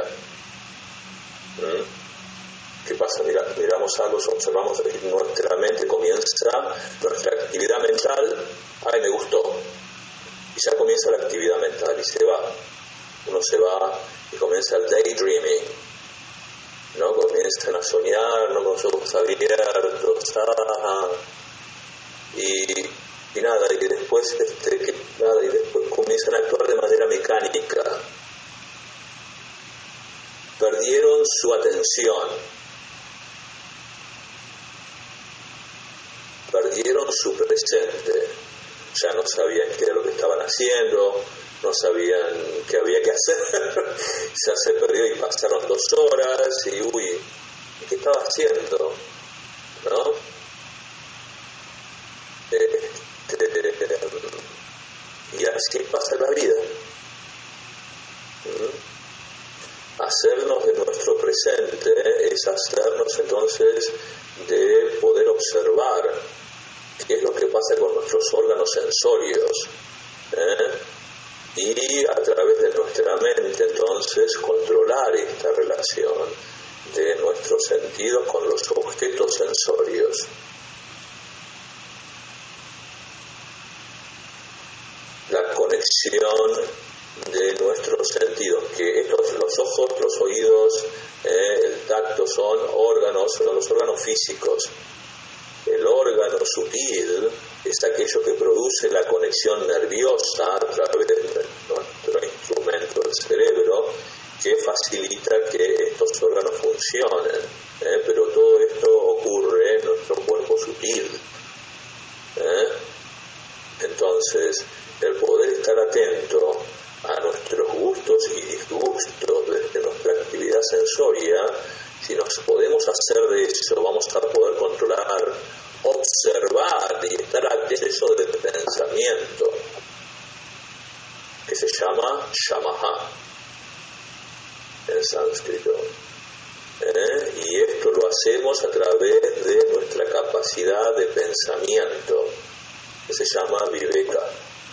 ¿Qué pasa? Miramos algo, observamos, nuestra mente comienza, nuestra actividad mental, me gustó, y ya comienza la actividad mental y se va. Uno se va y comienza el daydreaming, ¿no? Comienzan a soñar, ¿no? Con los ojos abiertos, y nada, y después comienzan a actuar de manera mecánica. Perdieron su atención, perdieron su presente, ya no sabían qué era lo que estaban haciendo, no sabían qué había que hacer, ya se perdió y pasaron 2 horas y uy, ¿qué estaba haciendo? ¿No? Y así pasa la vida. Hacernos de nuestro presente es hacernos entonces de poder observar qué es lo que pasa con nuestros órganos sensorios, y a través de nuestra mente entonces controlar esta relación de nuestros sentidos con los objetos sensorios. La conexión de nuestros sentidos, que los ojos, los oídos, el tacto son los órganos físicos. El órgano sutil es aquello que produce la conexión nerviosa a través de nuestro instrumento, el cerebro, que facilita que estos órganos funcionen. Pero todo esto ocurre en nuestro cuerpo sutil. Entonces, el poder estar atento a nuestros gustos y disgustos desde nuestra actividad sensoria, si nos podemos hacer de eso, vamos a poder controlar, observar y estar atentos del pensamiento, que se llama shamaha en sánscrito. Y esto lo hacemos a través de nuestra capacidad de pensamiento, que se llama viveka,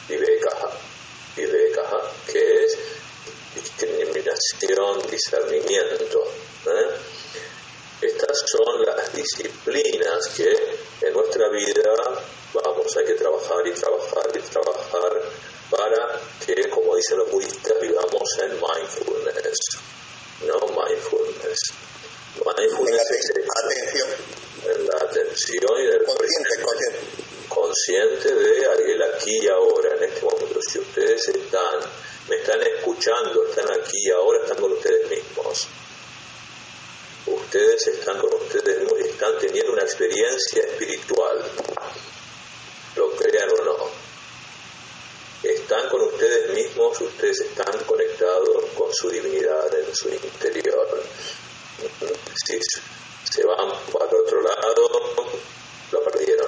que es discriminación, discernimiento. Estas son las disciplinas que en nuestra vida hay que trabajar y trabajar para que, como dicen los budistas, vivamos en mindfulness. Mindfulness es atención. En la atención y del consciente de el aquí y ahora, en este momento. Si ustedes me están escuchando, están aquí y ahora, están con ustedes mismos. Ustedes están con ustedes mismos y están teniendo una experiencia espiritual, lo crean o no. Están con ustedes mismos, ustedes están conectados con su divinidad en su interior. Si se van para otro lado, lo perdieron.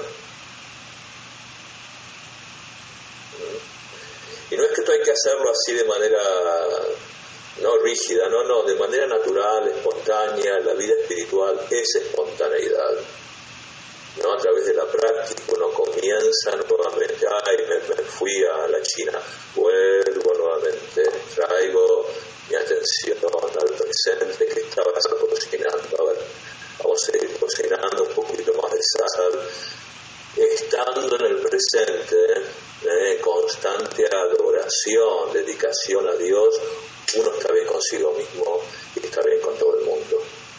Y no es que esto hay que hacerlo así de manera no rígida, no, de manera natural, espontánea. La vida espiritual es espontaneidad. ¿No? A través de la práctica uno comienza nuevamente, me fui a la China, vuelvo nuevamente, traigo mi atención al presente que estabas cocinando. A ver, vamos a ir cocinando un poquito más de sal, estando en el presente, constante adoración, dedicación a Dios, uno está bien consigo mismo y está bien con todo el mundo.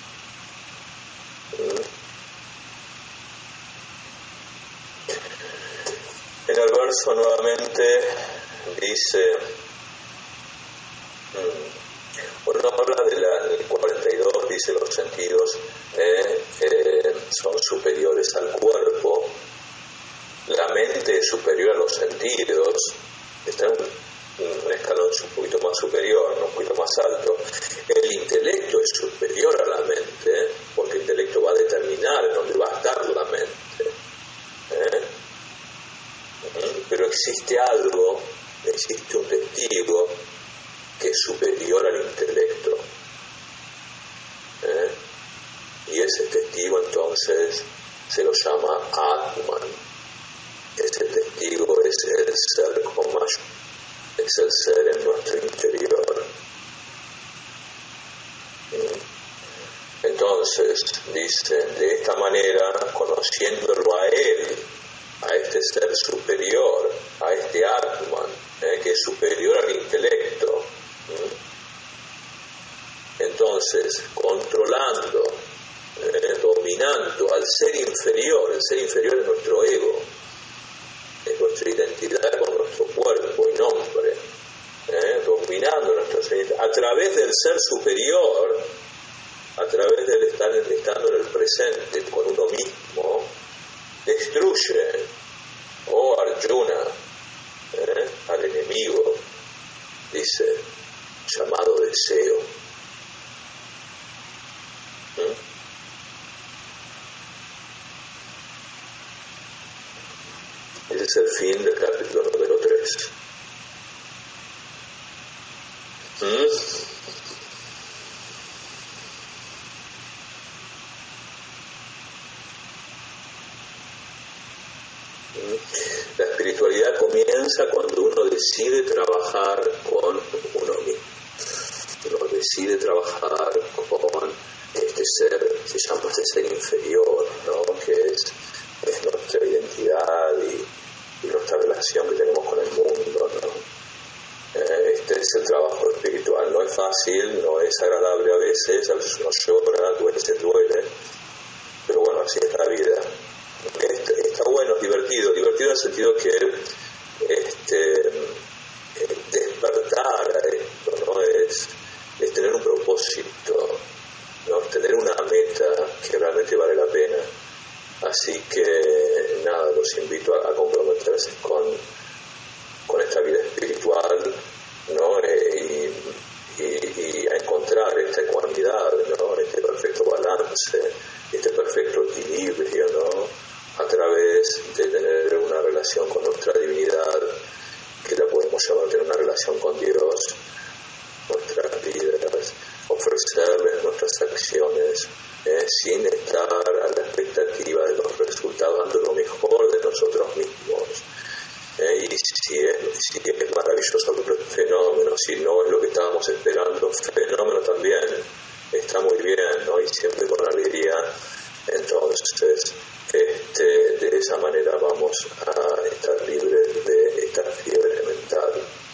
En el verso nuevamente dice, cuando habla del 42, dice los sentidos son superiores al cuerpo, la mente es superior a los sentidos, está en un escalón un poquito más superior, un poquito más alto. El intelecto es superior a la mente, porque el intelecto va a determinar en dónde va a estar la mente. Pero existe un testigo que es superior al intelecto. Y ese testigo entonces se lo llama Atman. Ese testigo es el ser con mayor, es el ser en nuestro interior. Entonces, dice, de esta manera, conociéndolo a él, a este ser superior, a este Atman, que es superior al intelecto, entonces, controlando, dominando al ser inferior, el ser inferior es nuestro ego, es nuestra identidad con nuestro cuerpo y nombre, dominando nuestra identidad a través del ser superior, a través del estando en el presente con uno mismo, destruye, oh Arjuna, al enemigo, dice, llamado deseo. Ese es el fin del capítulo número 3. La espiritualidad comienza cuando uno decide trabajar con uno mismo. Uno decide trabajar con este ser, se llama este ser inferior, ¿no? Que es nuestra identidad y nuestra relación que tenemos con el mundo, ¿no? Este es el trabajo espiritual. No es fácil, no es agradable a veces uno llora, a veces duele, pero bueno, así es la vida. Está bueno, divertido en el sentido que despertar a esto, ¿no? Es tener un propósito, ¿no? Tener una meta que realmente vale la pena. Así que nada, los invito a comprometerse con esta vida espiritual, ¿no? Y a encontrar esta ecuanimidad, ¿no? Este perfecto balance, este perfecto equilibrio, ¿no? A través de tener una relación con nuestra divinidad, que la podemos llamar tener una relación con Dios, nuestras vidas, ofrecerles nuestras acciones, sin estar a la expectativa de los resultados, dando lo mejor de nosotros mismos. Y si es maravilloso el fenómeno, si no es lo que estábamos esperando, fenómeno también está muy bien, ¿no? Y siempre con alegría. Entonces, de esa manera vamos a estar libres de esta fiebre mental.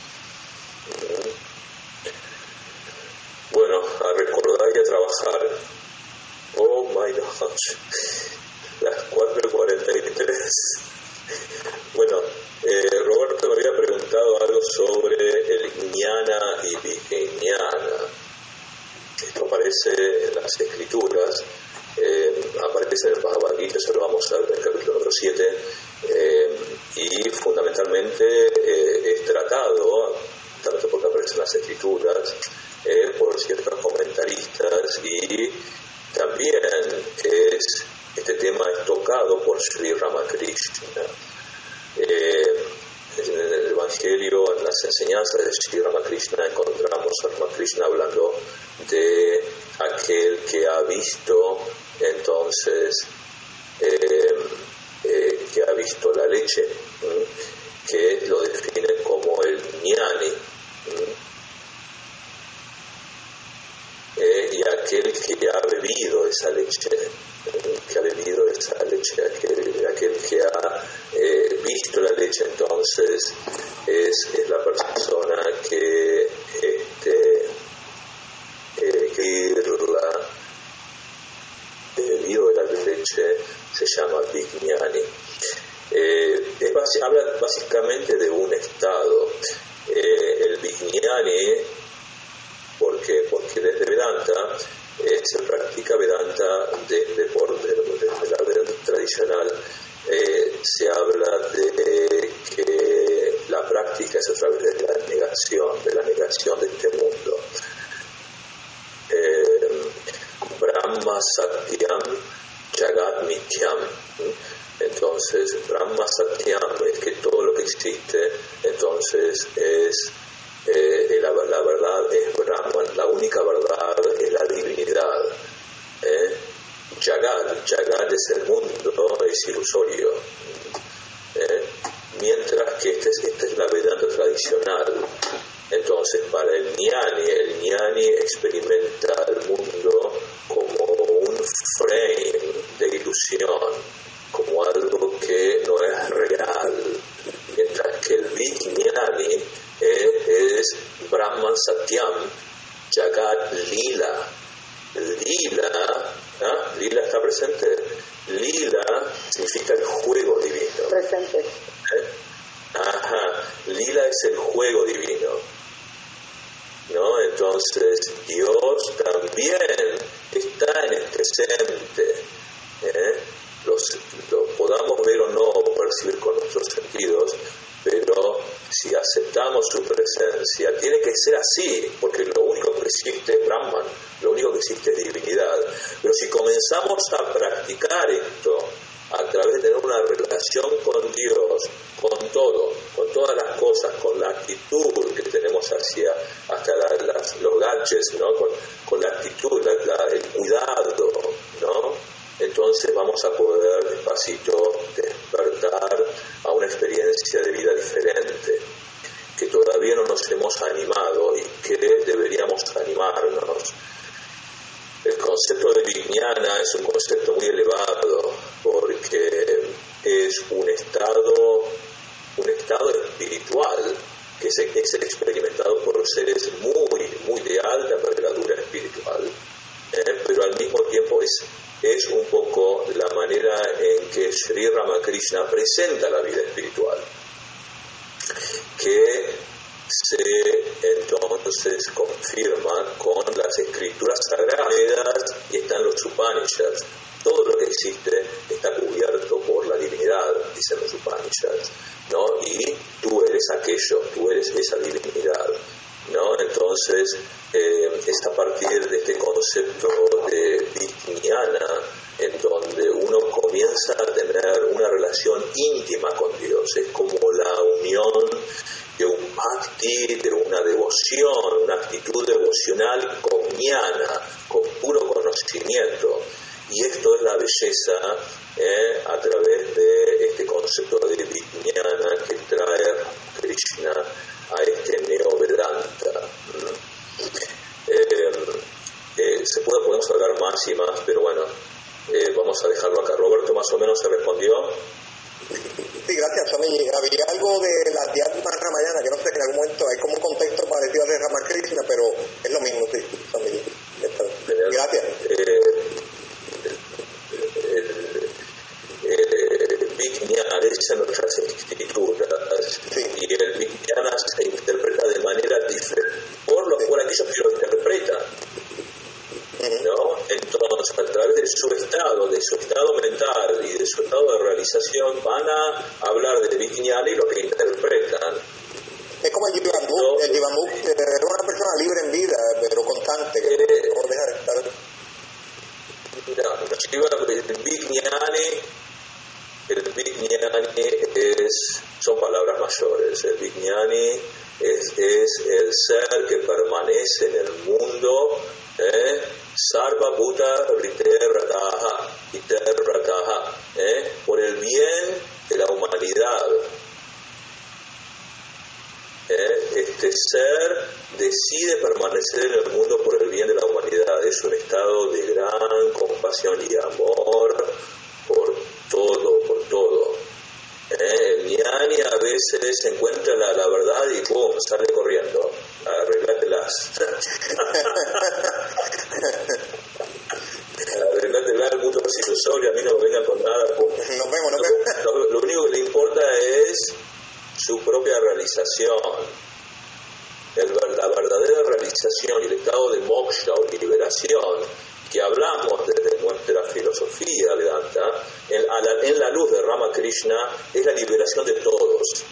Bueno, a recordar y a trabajar. Oh my gosh, las 4:43. Bueno, Roberto me había preguntado algo sobre el jnana y vijnana. Esto aparece en las escrituras, aparece en el Bhagavad Gita, eso lo vamos a ver en el capítulo número 7, y fundamentalmente es tratado, tanto porque aparece en las escrituras, por ciertos comentaristas, y también este tema es tocado por Sri Ramakrishna. En el Evangelio, en las enseñanzas de Sri Ramakrishna, encontramos a Ramakrishna hablando de aquel que ha visto, entonces, que ha visto la leche, que lo define como el jnani, y aquel que ha bebido esa leche, aquel que ha visto la leche, entonces es la persona que bebido de la leche se llama vijnani. Habla básicamente de un estado. El vijnani, porque desde Vedanta se practica Vedanta desde la Vedanta tradicional, se habla de que la práctica es a través de la negación de este mundo. Brahma Satyam Jagat Mithyam. Entonces, Brahma Satyam es que todo lo que existe, entonces la verdad es Brahman, la única verdad es la divinidad. Jagat es el mundo, es ilusorio. Mientras que esta es la Vedanta tradicional. Entonces, para el jnani experimenta el mundo como un frame de ilusión, como algo que no es real. Mientras que el vijnani es Brahman Satyam, Jagat Lila. Lila está presente. Lila significa el juego divino. Presente. Lila es el juego divino, ¿no? Entonces Dios también está en el presente. Lo podamos ver o no, o percibir con nuestros sentidos, pero existe divinidad. Pero si comenzamos a practicar esto a través de tener una relación con Dios, con todo, con todas las cosas, con la actitud que tenemos hacia hasta los gadgets, ¿no? Con la actitud, el cuidado, ¿no? Entonces vamos a poder despacito despertar a una experiencia de vida diferente, que todavía no nos hemos animado y que deberíamos animarnos. El concepto de Vijnana es un concepto muy elevado porque es un estado espiritual que es experimentado por seres muy de alta envergadura espiritual, pero al mismo tiempo es un poco la manera en que Sri Ramakrishna presenta la vida espiritual, que se entonces confirma con las escrituras sagradas y están los Upanishads. Todo lo que existe está cubierto por la divinidad, dicen los Upanishads, ¿no? Y tú eres aquello, tú eres esa divinidad, ¿no? Entonces, es a partir de este concepto de Vijnana en donde uno comienza a tener una relación íntima con Dios. Es como la unión de un bhakti, de una devoción, una actitud devocional con jnana, con puro conocimiento. Y esto es la belleza a través de este concepto de Vijnana que trae Krishna a este Neo-Vedanta. Podemos hablar más y más, pero bueno, vamos a dejarlo acá. Roberto, más o menos se respondió. Sí, gracias, Swami. Había algo de la Adhyatma Ramayana, que no sé, que en algún momento hay como un contexto parecido al de Ramakrishna, pero es lo mismo, sí, Swami. Gracias. Vijnana es en nuestras escrituras, sí. Y el Vijnana se interpreta de manera diferente por los por aquellos que lo interpretan, ¿no? Entonces, a través de su estado mental y de su estado de realización, van a hablar de Vijnana y lo que interpretan. Es como el Jivamukta. El Jivamukta es una persona libre en vida, pero constante, que no deja de estar. El Vijnani son palabras mayores. El Vijnani es el ser que permanece en el mundo, Sarva Bhuta Riterrataha, por el bien de la humanidad. Este ser decide permanecer en el mundo por el bien de la humanidad. Es un estado de gran compasión y amor por todo. El jnani a veces encuentra la verdad y ¡pum!, sale corriendo. Arreglátelas. Arreglátelas, el mundo es ilusorio, a mí no me vengan con nada. ¡Pum! Nos vemos. Lo único que le importa es su propia realización. La verdadera realización y el estado de moksha o liberación que hablamos desde nuestra filosofía Vedanta, en la luz de Ramakrishna, es la liberación de todos.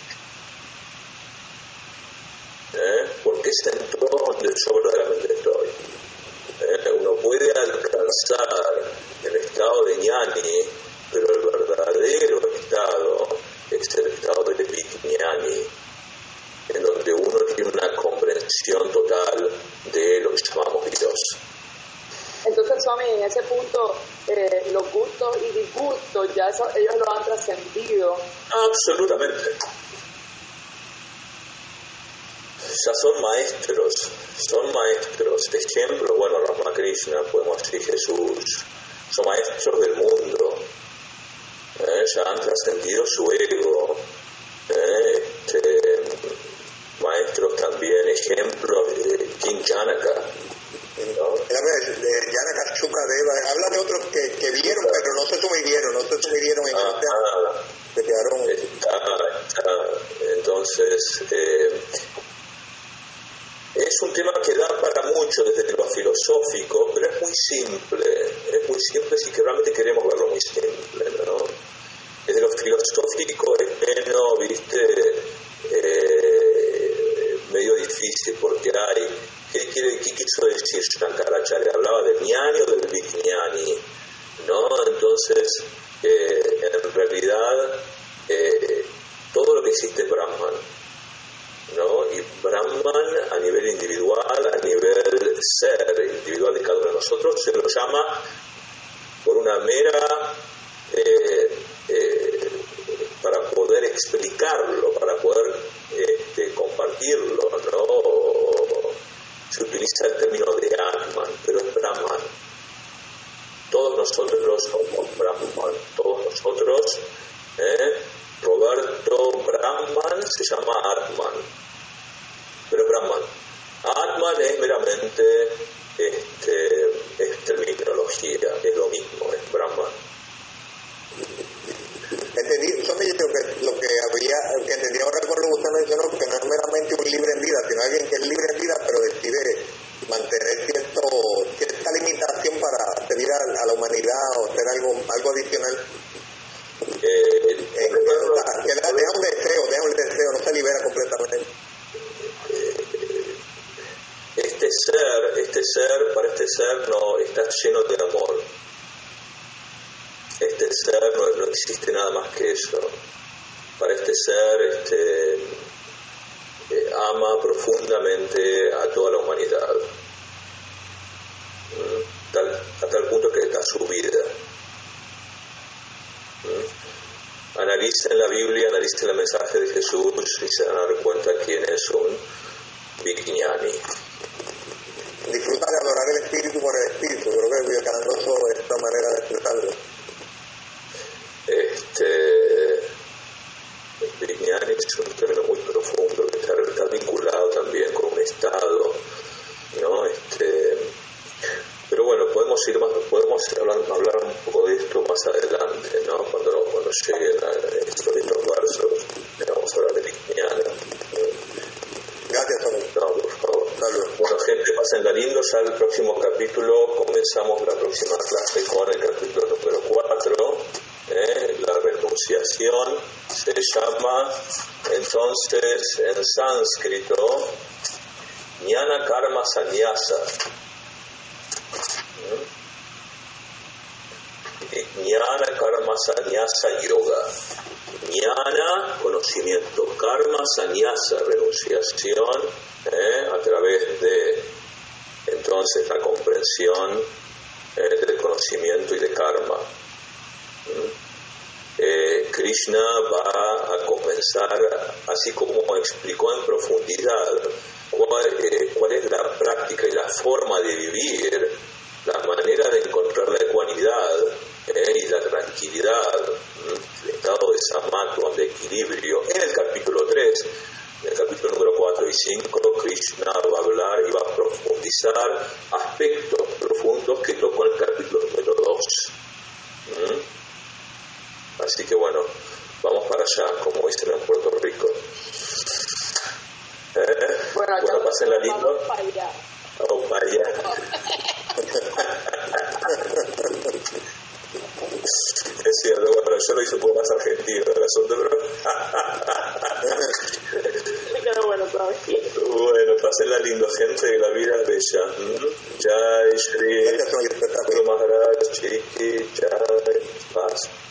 Porque es en todo donde yo verdaderamente estoy. Uno puede alcanzar el estado de jnani, pero el verdadero estado es el estado de Vijnani, en donde uno tiene una comprensión total de lo que llamamos Dios. Entonces, Swami, en ese punto, los gustos y disgustos, ya eso, ellos lo han trascendido. Absolutamente. Ya son maestros. Ejemplo, bueno, Ramakrishna, podemos decir Jesús, son maestros del mundo. Ya han trascendido su ego. Maestros también, ejemplos de King Janaka. ¿No? Janaka Shukadeva, habla de otros que vieron, pero no se sumidieron en se quedaron. Entonces, es un tema que da para mucho desde lo filosófico, pero es muy simple si que realmente queremos verlo muy simple, ¿no? Desde lo filosófico es menos, medio difícil, porque hay qué quiso decir Shankaracharya? ¿Hablaba del Jnani o del Vijnani? ¿No? Entonces, en realidad, todo lo que existe es Brahman, ¿no? Y Brahman a nivel individual, a nivel ser individual de cada uno de nosotros, se lo llama por una mera, para poder explicarlo, para poder compartirlo, ¿no? Se utiliza el término de Atman, pero es Brahman. Todos nosotros somos Brahman, todos nosotros, Roberto Brahman se llama Atman, pero es Brahman. Atman es meramente es terminología, es lo mismo, es Brahman. Entendí, yo lo que entendí ahora cuando usted mencionó que no es meramente un libre en vida, sino alguien que es libre en vida, pero decide mantener cierta limitación para servir a la humanidad o hacer algo adicional. Deja un deseo, no se libera completamente. Para este ser no está lleno de amor. Este ser no existe nada más que eso. Para este ser ama profundamente a toda la humanidad, a tal punto que da su vida. Analicen la Biblia, analicen el mensaje de Jesús y se van a dar cuenta quién es un Vijnani. Disfruta de adorar el Espíritu por el Espíritu. Creo que Vivekananda es esta manera de expresarlo. Vijnani es un término muy profundo que está vinculado también con un estado, ¿no? Pero bueno, podemos hablar un poco de esto más adelante, ¿no? Cuando lleguen a estos versos, vamos a hablar de Vijnana. Gracias, Tony. No, por favor. Bueno, gente, pásenla lindo. Ya el próximo capítulo comenzamos la próxima clase con el capítulo número 4. La renunciación se llama entonces en sánscrito Jnana Karma Sannyasa. Jnana Karma Sannyasa Yoga. Jnana, conocimiento. Karma Sannyasa, renunciación, a través de entonces la comprensión del conocimiento y de karma. Krishna va a comenzar, así como explicó en profundidad cuál es la práctica y la forma de vivir, la manera de encontrar la ecuanidad y la tranquilidad, el estado de samatva, de equilibrio. En el capítulo 3, en el capítulo número 4 y 5, Krishna va a hablar y va a profundizar aspectos profundos que tocó en el capítulo número 2. Así que bueno, vamos para allá, como dicen en Puerto Rico. Bueno, pasen la linda. Vamos para allá. Es cierto, bueno, yo lo hice un poco más argentino el asunto, pero bueno, pásenla lindo, gente, la vida es bella. Jai Shri Guru Maharaj Ki Jai. Paz.